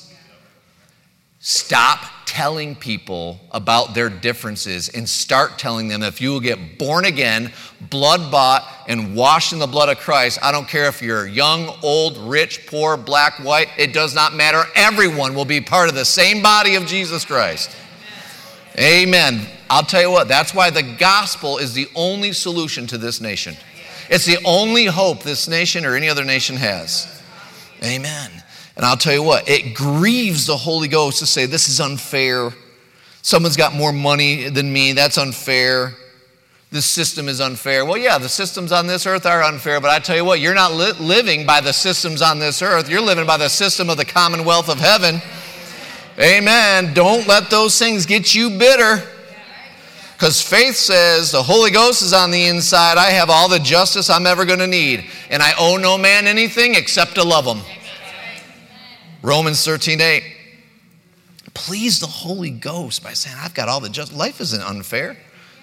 Stop telling people about their differences and start telling them if you will get born again, blood bought, and washed in the blood of Christ, I don't care if you're young, old, rich, poor, black, white, it does not matter. Everyone will be part of the same body of Jesus Christ. Amen. I'll tell you what, that's why the gospel is the only solution to this nation. It's the only hope this nation or any other nation has. Amen. And I'll tell you what, it grieves the Holy Ghost to say, this is unfair. Someone's got more money than me. That's unfair. This system is unfair. Well, yeah, the systems on this earth are unfair, but I tell you what, you're not living by the systems on this earth. You're living by the system of the commonwealth of heaven. Amen. Don't let those things get you bitter. Because faith says the Holy Ghost is on the inside. I have all the justice I'm ever going to need. And I owe no man anything except to love him. Romans 13:8. Please the Holy Ghost by saying, I've got all the justice. Life isn't unfair.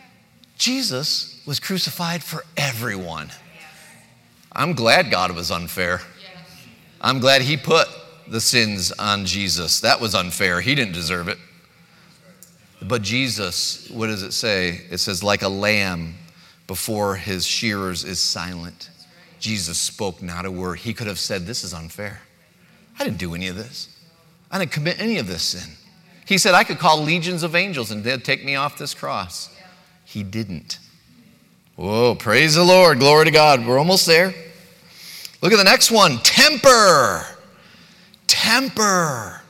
Jesus was crucified for everyone. I'm glad God was unfair. I'm glad he put the sins on Jesus. That was unfair. He didn't deserve it. But Jesus, what does it say? It says, like a lamb before his shearers is silent. Jesus spoke not a word. He could have said, this is unfair. I didn't do any of this. I didn't commit any of this sin. He said, I could call legions of angels and they'd take me off this cross. He didn't. Whoa, praise the Lord. Glory to God. We're almost there. Look at the next one. Temper. Temper.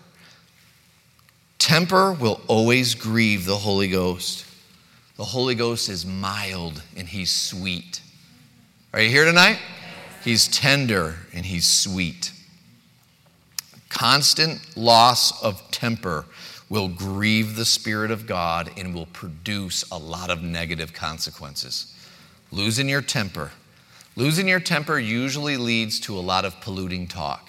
Temper will always grieve the Holy Ghost. The Holy Ghost is mild and he's sweet. Are you here tonight? He's tender and he's sweet. Constant loss of temper will grieve the Spirit of God and will produce a lot of negative consequences. Losing your temper. Losing your temper usually leads to a lot of polluting talk.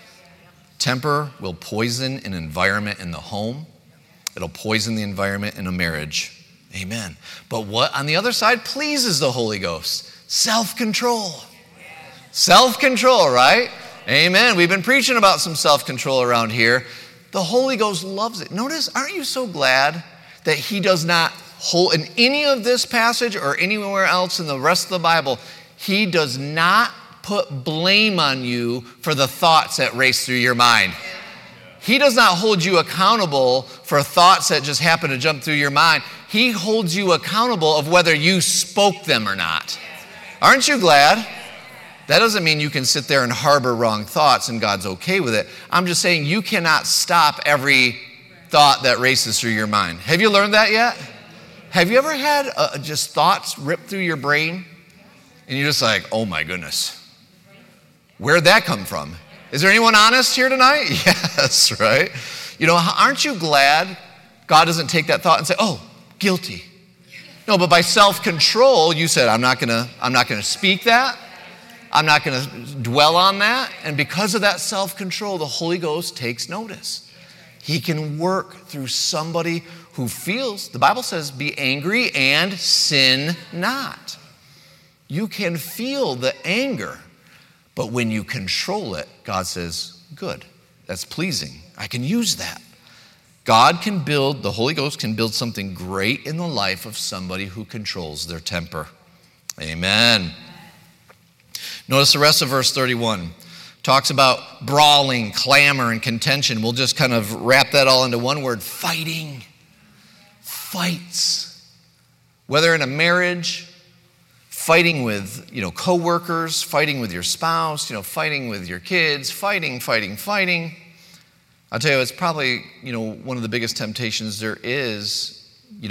Temper will poison an environment in the home. It'll poison the environment in a marriage. Amen. But what on the other side pleases the Holy Ghost? Self-control. Self-control, right? Amen. We've been preaching about some self-control around here. The Holy Ghost loves it. Notice, aren't you so glad that he does not hold, in any of this passage or anywhere else in the rest of the Bible, he does not put blame on you for the thoughts that race through your mind. He does not hold you accountable for thoughts that just happen to jump through your mind. He holds you accountable of whether you spoke them or not. Aren't you glad? That doesn't mean you can sit there and harbor wrong thoughts and God's okay with it. I'm just saying you cannot stop every thought that races through your mind. Have you learned that yet? Have you ever had just thoughts rip through your brain and you're just like, oh my goodness, where'd that come from? Is there anyone honest here tonight? Yes, right? You know, aren't you glad God doesn't take that thought and say, oh, guilty. No, but by self-control, you said, I'm not gonna speak that. I'm not going to dwell on that. And because of that self-control, the Holy Ghost takes notice. He can work through somebody who feels, the Bible says, be angry and sin not. You can feel the anger, but when you control it, God says, good, that's pleasing. I can use that. God can build, the Holy Ghost can build something great in the life of somebody who controls their temper. Amen. Notice the rest of verse 31. Talks about brawling, clamor, and contention. We'll just kind of wrap that all into one word, fighting. Fights. Whether in a marriage, fighting with, coworkers, fighting with your spouse, fighting with your kids, fighting. I'll tell you, it's probably, one of the biggest temptations there is,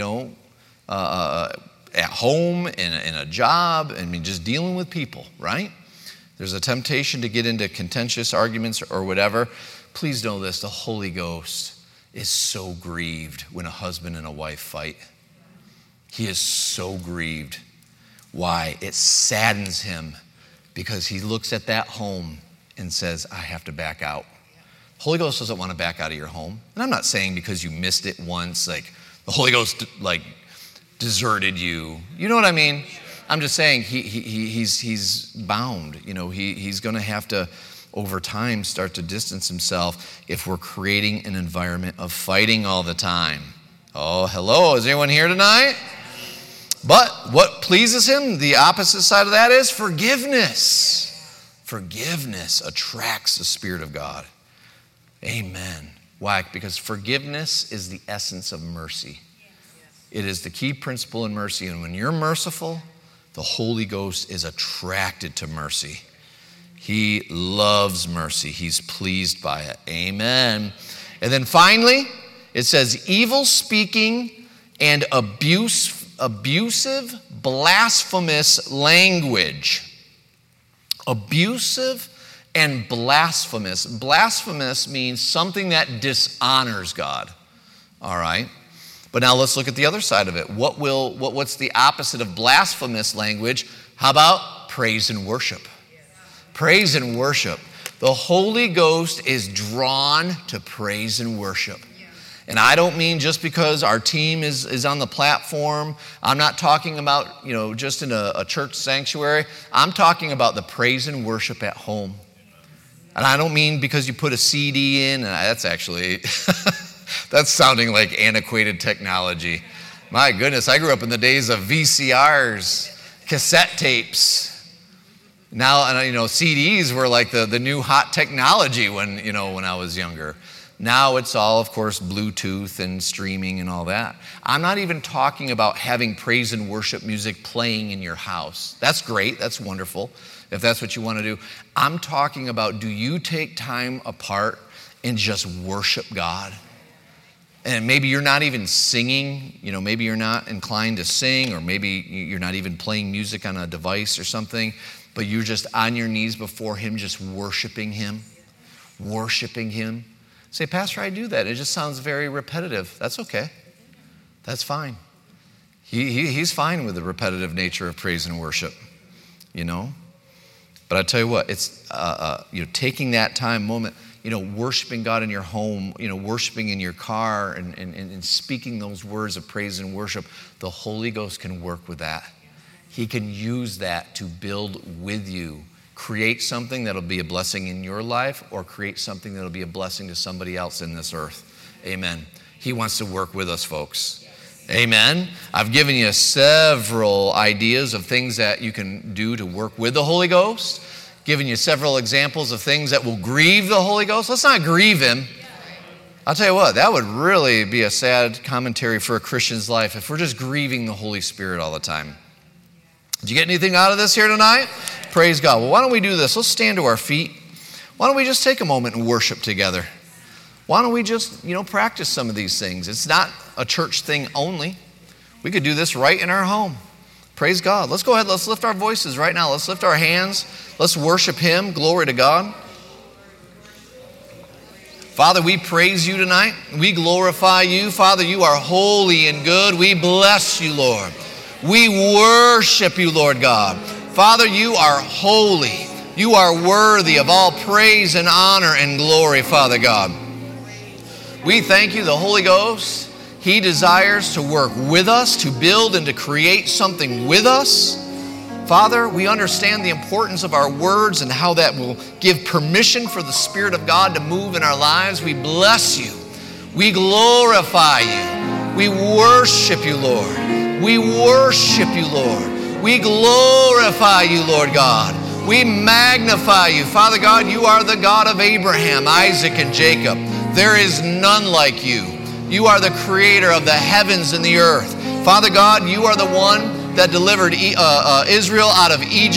at home, in a job, just dealing with people, right? There's a temptation to get into contentious arguments or whatever. Please know this, the Holy Ghost is so grieved when a husband and a wife fight. He is so grieved. Why? It saddens him because he looks at that home and says, I have to back out. Holy Ghost doesn't want to back out of your home. And I'm not saying because you missed it once, like the Holy Ghost deserted you. You know what I mean? I'm just saying he's bound. He's going to have to, over time, start to distance himself if we're creating an environment of fighting all the time. Oh, hello. Is anyone here tonight? But what pleases him, the opposite side of that is forgiveness. Forgiveness attracts the Spirit of God. Amen. Why? Because forgiveness is the essence of mercy. It is the key principle in mercy. And when you're merciful, the Holy Ghost is attracted to mercy. He loves mercy. He's pleased by it. Amen. And then finally, it says evil speaking and abusive, blasphemous language. Abusive and blasphemous. Blasphemous means something that dishonors God. All right? But now let's look at the other side of it. What's the opposite of blasphemous language? How about praise and worship? Praise and worship. The Holy Ghost is drawn to praise and worship. And I don't mean just because our team is on the platform. I'm not talking about, just in a church sanctuary. I'm talking about the praise and worship at home. And I don't mean because you put a CD in, and that's actually, that's sounding like antiquated technology. My goodness, I grew up in the days of VCRs, cassette tapes. Now, CDs were like the new hot technology when I was younger. Now it's all, of course, Bluetooth and streaming and all that. I'm not even talking about having praise and worship music playing in your house. That's great. That's wonderful, if that's what you want to do. I'm talking about, do you take time apart and just worship God? And maybe you're not even singing. Maybe you're not inclined to sing, or maybe you're not even playing music on a device or something, but you're just on your knees before Him, just worshiping Him. Worshiping Him. Say, Pastor, I do that. It just sounds very repetitive. That's okay. That's fine. He's fine with the repetitive nature of praise and worship, But I tell you what, it's taking that moment, worshiping God in your home, worshiping in your car, and speaking those words of praise and worship. The Holy Ghost can work with that. He can use that to build with you. Create something that'll be a blessing in your life, or create something that'll be a blessing to somebody else in this earth. Amen. He wants to work with us, folks. Amen. I've given you several ideas of things that you can do to work with the Holy Ghost. Given you several examples of things that will grieve the Holy Ghost. Let's not grieve Him. I'll tell you what, that would really be a sad commentary for a Christian's life if we're just grieving the Holy Spirit all the time. Did you get anything out of this here tonight? Praise God. Well, why don't we do this? Let's stand to our feet. Why don't we just take a moment and worship together? Why don't we just, practice some of these things? It's not a church thing only. We could do this right in our home. Praise God. Let's go ahead. Let's lift our voices right now. Let's lift our hands. Let's worship Him. Glory to God. Father, we praise You tonight. We glorify You. Father, You are holy and good. We bless You, Lord. We worship You, Lord God. Father, You are holy. You are worthy of all praise and honor and glory, Father God. We thank You, the Holy Ghost. He desires to work with us, to build and to create something with us. Father, we understand the importance of our words and how that will give permission for the Spirit of God to move in our lives. We bless You. We glorify You. We worship You, Lord. We worship You, Lord. We glorify You, Lord God. We magnify You. Father God, You are the God of Abraham, Isaac, and Jacob. There is none like You. You are the creator of the heavens and the earth. Father God, You are the one that delivered Israel out of Egypt.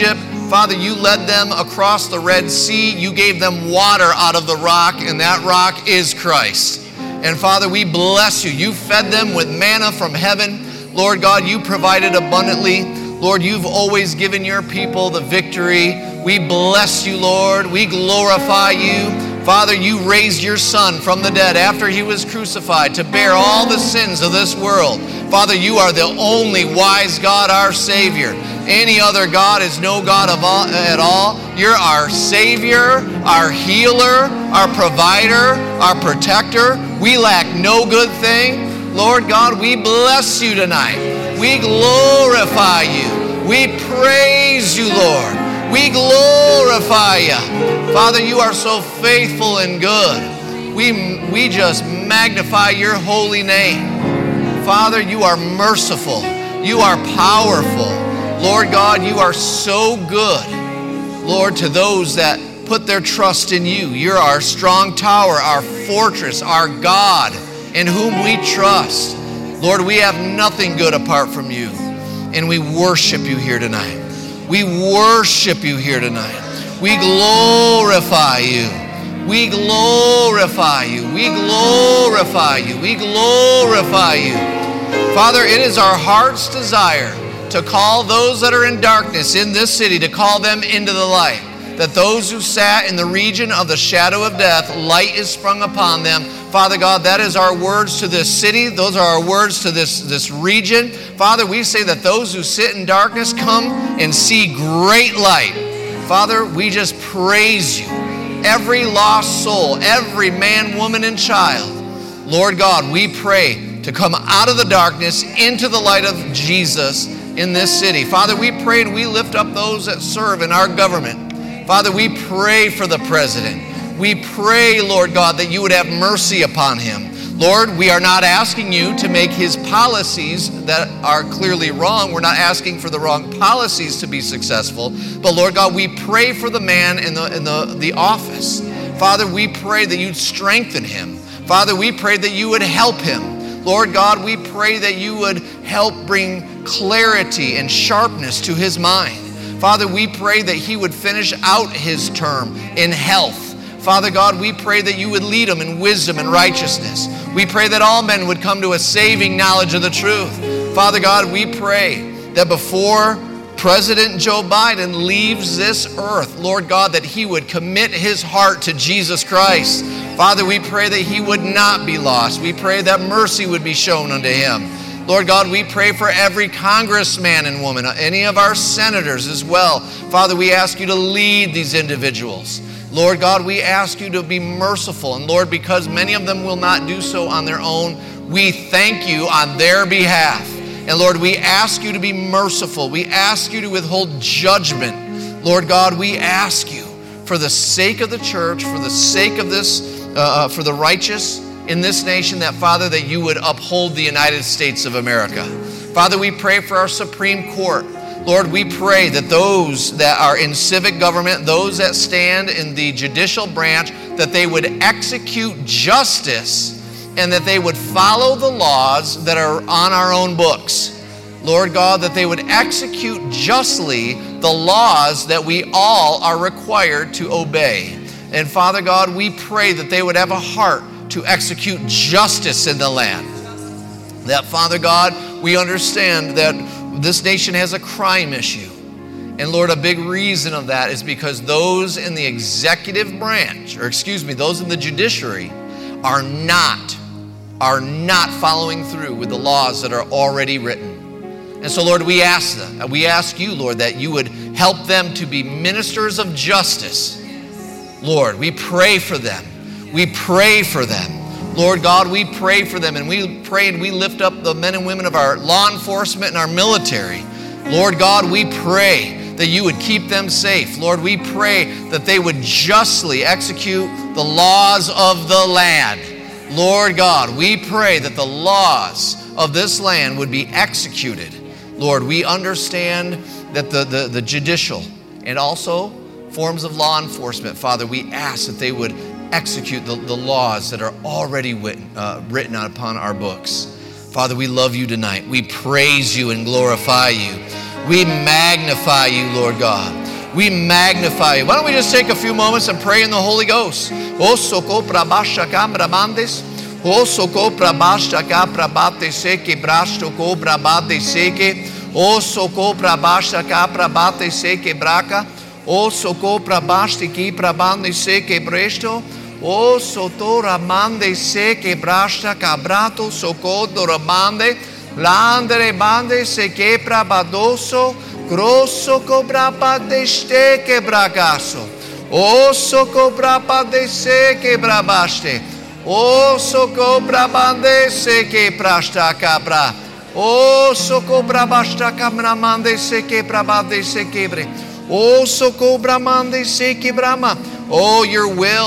Father, you led them across the Red Sea. You gave them water out of the rock, and that rock is Christ. And Father, we bless you. You fed them with manna from heaven. Lord God, you provided abundantly. Lord, you've always given your people the victory. We bless you, Lord. We glorify you. Father, you raised your Son from the dead after he was crucified to bear all the sins of this world. Father, you are the only wise God, our Savior. Any other God is no God at all. You're our Savior, our healer, our provider, our protector. We lack no good thing. Lord God, we bless you tonight. We glorify you. We praise you, Lord. We glorify you. Father, you are so faithful and good. We just magnify your holy name. Father, you are merciful. You are powerful. Lord God, you are so good. Lord, to those that put their trust in you, you're our strong tower, our fortress, our God, in whom we trust. Lord, we have nothing good apart from you, and we worship you here tonight. We worship you here tonight. We glorify you. We glorify you. We glorify you. We glorify you. Father, it is our heart's desire to call those that are in darkness in this city, to call them into the light. That those who sat in the region of the shadow of death, light is sprung upon them. Father God, that is our words to this city. Those are our words to this region. Father, we say that those who sit in darkness come and see great light. Father, we just praise you. Every lost soul, every man, woman, and child, Lord God, we pray to come out of the darkness into the light of Jesus in this city. Father, we pray and we lift up those that serve in our government. Father, we pray for the president. We pray, Lord God, that you would have mercy upon him. Lord, we are not asking you to make his policies that are clearly wrong. We're not asking for the wrong policies to be successful. But Lord God, we pray for the man in the office. Father, we pray that you'd strengthen him. Father, we pray that you would help him. Lord God, we pray that you would help bring clarity and sharpness to his mind. Father, we pray that he would finish out his term in health. Father God, we pray that you would lead him in wisdom and righteousness. We pray that all men would come to a saving knowledge of the truth. Father God, we pray that before President Joe Biden leaves this earth, Lord God, that he would commit his heart to Jesus Christ. Father, we pray that he would not be lost. We pray that mercy would be shown unto him. Lord God, we pray for every congressman and woman, any of our senators as well. Father, we ask you to lead these individuals. Lord God, we ask you to be merciful. And Lord, because many of them will not do so on their own, we thank you on their behalf. And Lord, we ask you to be merciful. We ask you to withhold judgment. Lord God, we ask you for the sake of the church, for the sake of this, for the righteous in this nation, that Father, that you would uphold the United States of America. Father, we pray for our Supreme Court. Lord, we pray that those that are in civic government, those that stand in the judicial branch, that they would execute justice and that they would follow the laws that are on our own books. Lord God, that they would execute justly the laws that we all are required to obey. And Father God, we pray that they would have a heart to execute justice in the land. That, Father God, we understand that this nation has a crime issue. And Lord, a big reason of that is because those in the executive branch, those in the judiciary are not following through with the laws that are already written. And so, Lord, we ask you, Lord, that you would help them to be ministers of justice. Lord, we pray for them. We pray for them. Lord God, we pray for them, and we pray and we lift up the men and women of our law enforcement and our military. Lord God, we pray that you would keep them safe. Lord, we pray that they would justly execute the laws of the land. Lord God, we pray that the laws of this land would be executed. Lord, we understand that the judicial and also forms of law enforcement, Father, we ask that they would execute the laws that are already written upon our books. Father, we love you tonight. We praise you and glorify you. We magnify you, Lord God. We magnify you. Why don't we just take a few moments and pray in the Holy Ghost? O soko prabasha kamramandes. O soko prabasha kaprabate seke brasto ko brabate seke. O soko prabasha kaprabate seke braka. O soko prabashti ki prabande seke bresto. O soto ramande seke brasta cabrato soko doramande. Landere bande seke prabadoso. Grosso cobra padeste que bragasso. Osso cobra padeste que brabaste. Osso cobra bandese que prasta cabra. Osso cobra basta cabra mandese que brabadese quebre. Osso cobra mandese que brama. Oh, your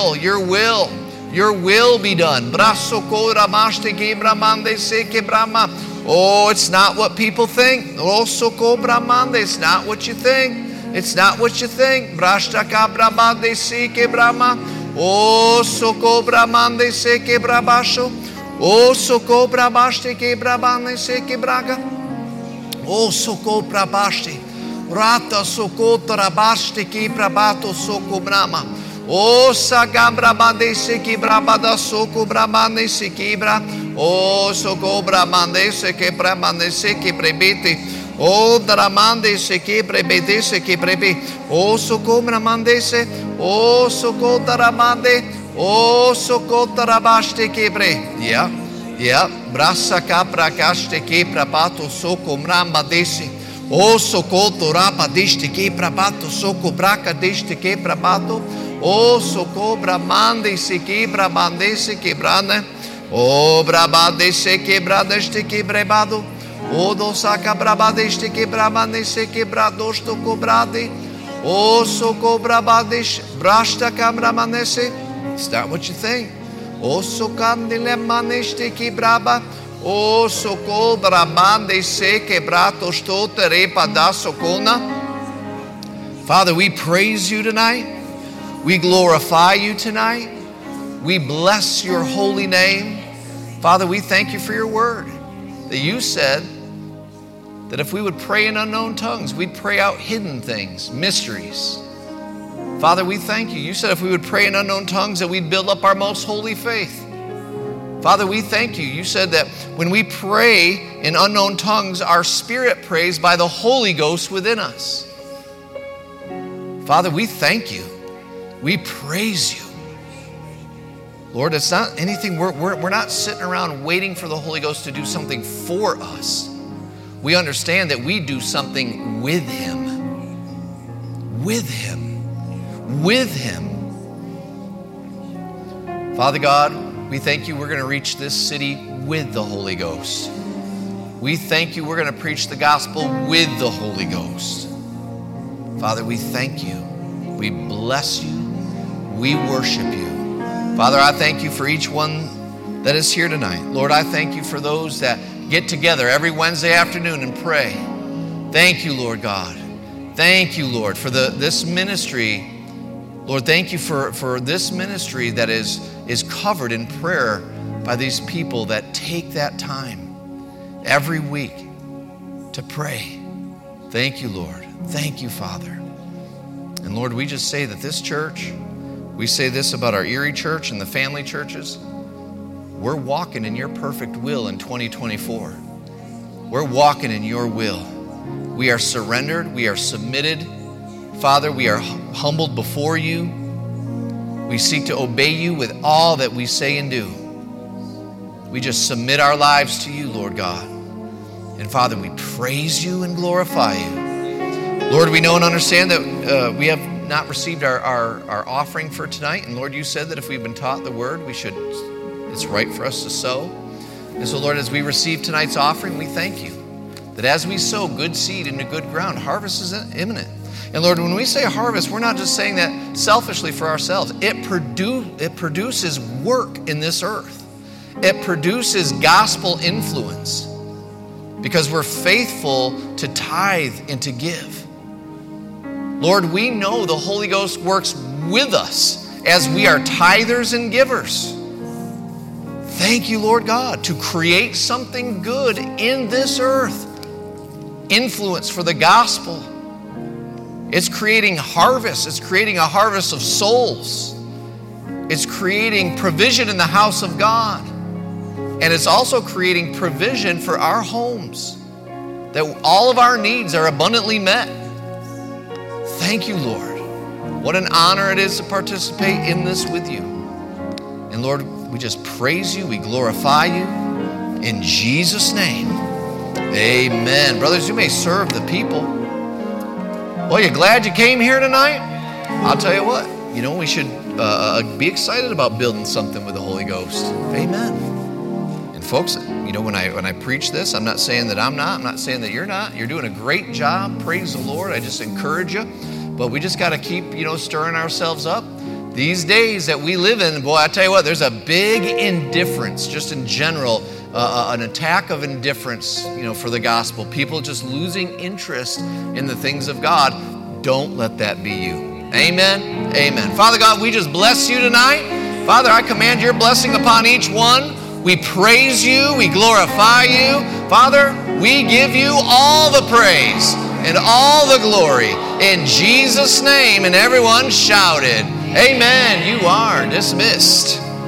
will be done. Brasso cobra maste que bramandese que brama. Oh, it's not what people think. It's not what you think. It's not what you think. Brashta kabrabande se kebrama. Oh, soko bramande se kebrabasho. Oh, soko brabaste kebrabande se kebraga. Oh, soko brabaste. Rata soko trabaste kebrabato soko brama. Oh, sagambrabande se kebrabada soko bramande se kebra. Oh, socobra mandese que pramandese que prebete. Oh, dramandese que prebetese que prebe. Oh, socobra mandese. Oh, socotramande. Oh, socotrabaste que bre. Yeah. Brasa capra caste que prapato socomramba desse. Oh, socotorapa deste que prapato socobraca deste que prapato. Oh, socobra mandese que brabandese que brana. O brabadese quebradeste quebrebado. O dosaca brabadeste quebrabadeste quebradosto cobrade. O soco brabadeste brasta cabramanese. It's not what you think. O socandile maneste quebraba. O soco brabandese quebrato stoterepa da socona. Father, we praise you tonight. We glorify you tonight. We bless your holy name. Father, we thank you for your word. That you said that if we would pray in unknown tongues, we'd pray out hidden things, mysteries. Father, we thank you. You said if we would pray in unknown tongues, that we'd build up our most holy faith. Father, we thank you. You said that when we pray in unknown tongues, our spirit prays by the Holy Ghost within us. Father, we thank you. We praise you. Lord, it's not anything, we're not sitting around waiting for the Holy Ghost to do something for us. We understand that we do something with Him. With Him. With Him. Father God, we thank you we're going to reach this city with the Holy Ghost. We thank you we're going to preach the gospel with the Holy Ghost. Father, we thank you. We bless you. We worship you. Father, I thank you for each one that is here tonight. Lord, I thank you for those that get together every Wednesday afternoon and pray. Thank you, Lord God. Thank you, Lord, for this ministry. Lord, thank you for this ministry that is covered in prayer by these people that take that time every week to pray. Thank you, Lord. Thank you, Father. And Lord, we just say that this church, we say this about our Erie church and the family churches. We're walking in your perfect will in 2024. We're walking in your will. We are surrendered. We are submitted. Father, we are humbled before you. We seek to obey you with all that we say and do. We just submit our lives to you, Lord God. And Father, we praise you and glorify you. Lord, we know and understand that we have not received our offering for tonight. And Lord, you said that if we've been taught the word, it's right for us to sow. And so, Lord, as we receive tonight's offering, we thank you that as we sow good seed into good ground, harvest is imminent. And Lord, when we say harvest, we're not just saying that selfishly for ourselves. It produces work in this earth. It produces gospel influence because we're faithful to tithe and to give. Lord, we know the Holy Ghost works with us as we are tithers and givers. Thank you, Lord God, to create something good in this earth. Influence for the gospel. It's creating harvest. It's creating a harvest of souls. It's creating provision in the house of God. And it's also creating provision for our homes, that all of our needs are abundantly met. Thank you, Lord. What an honor it is to participate in this with you. And Lord, we just praise you. We glorify you. In Jesus' name, amen. Brothers, you may serve the people. Well, you glad you came here tonight? I'll tell you what, we should be excited about building something with the Holy Ghost. Amen. And folks, when I preach this, I'm not saying that I'm not saying that you're not. You're doing a great job. Praise the Lord. I just encourage you. But we just got to keep, stirring ourselves up. These days that we live in, boy, I tell you what, there's a big indifference, just in general, an attack of indifference, for the gospel. People just losing interest in the things of God. Don't let that be you. Amen. Amen. Father God, we just bless you tonight. Father, I command your blessing upon each one. We praise you. We glorify you. Father, we give you all the praise and all the glory in Jesus' name. And everyone shouted, amen. You are dismissed.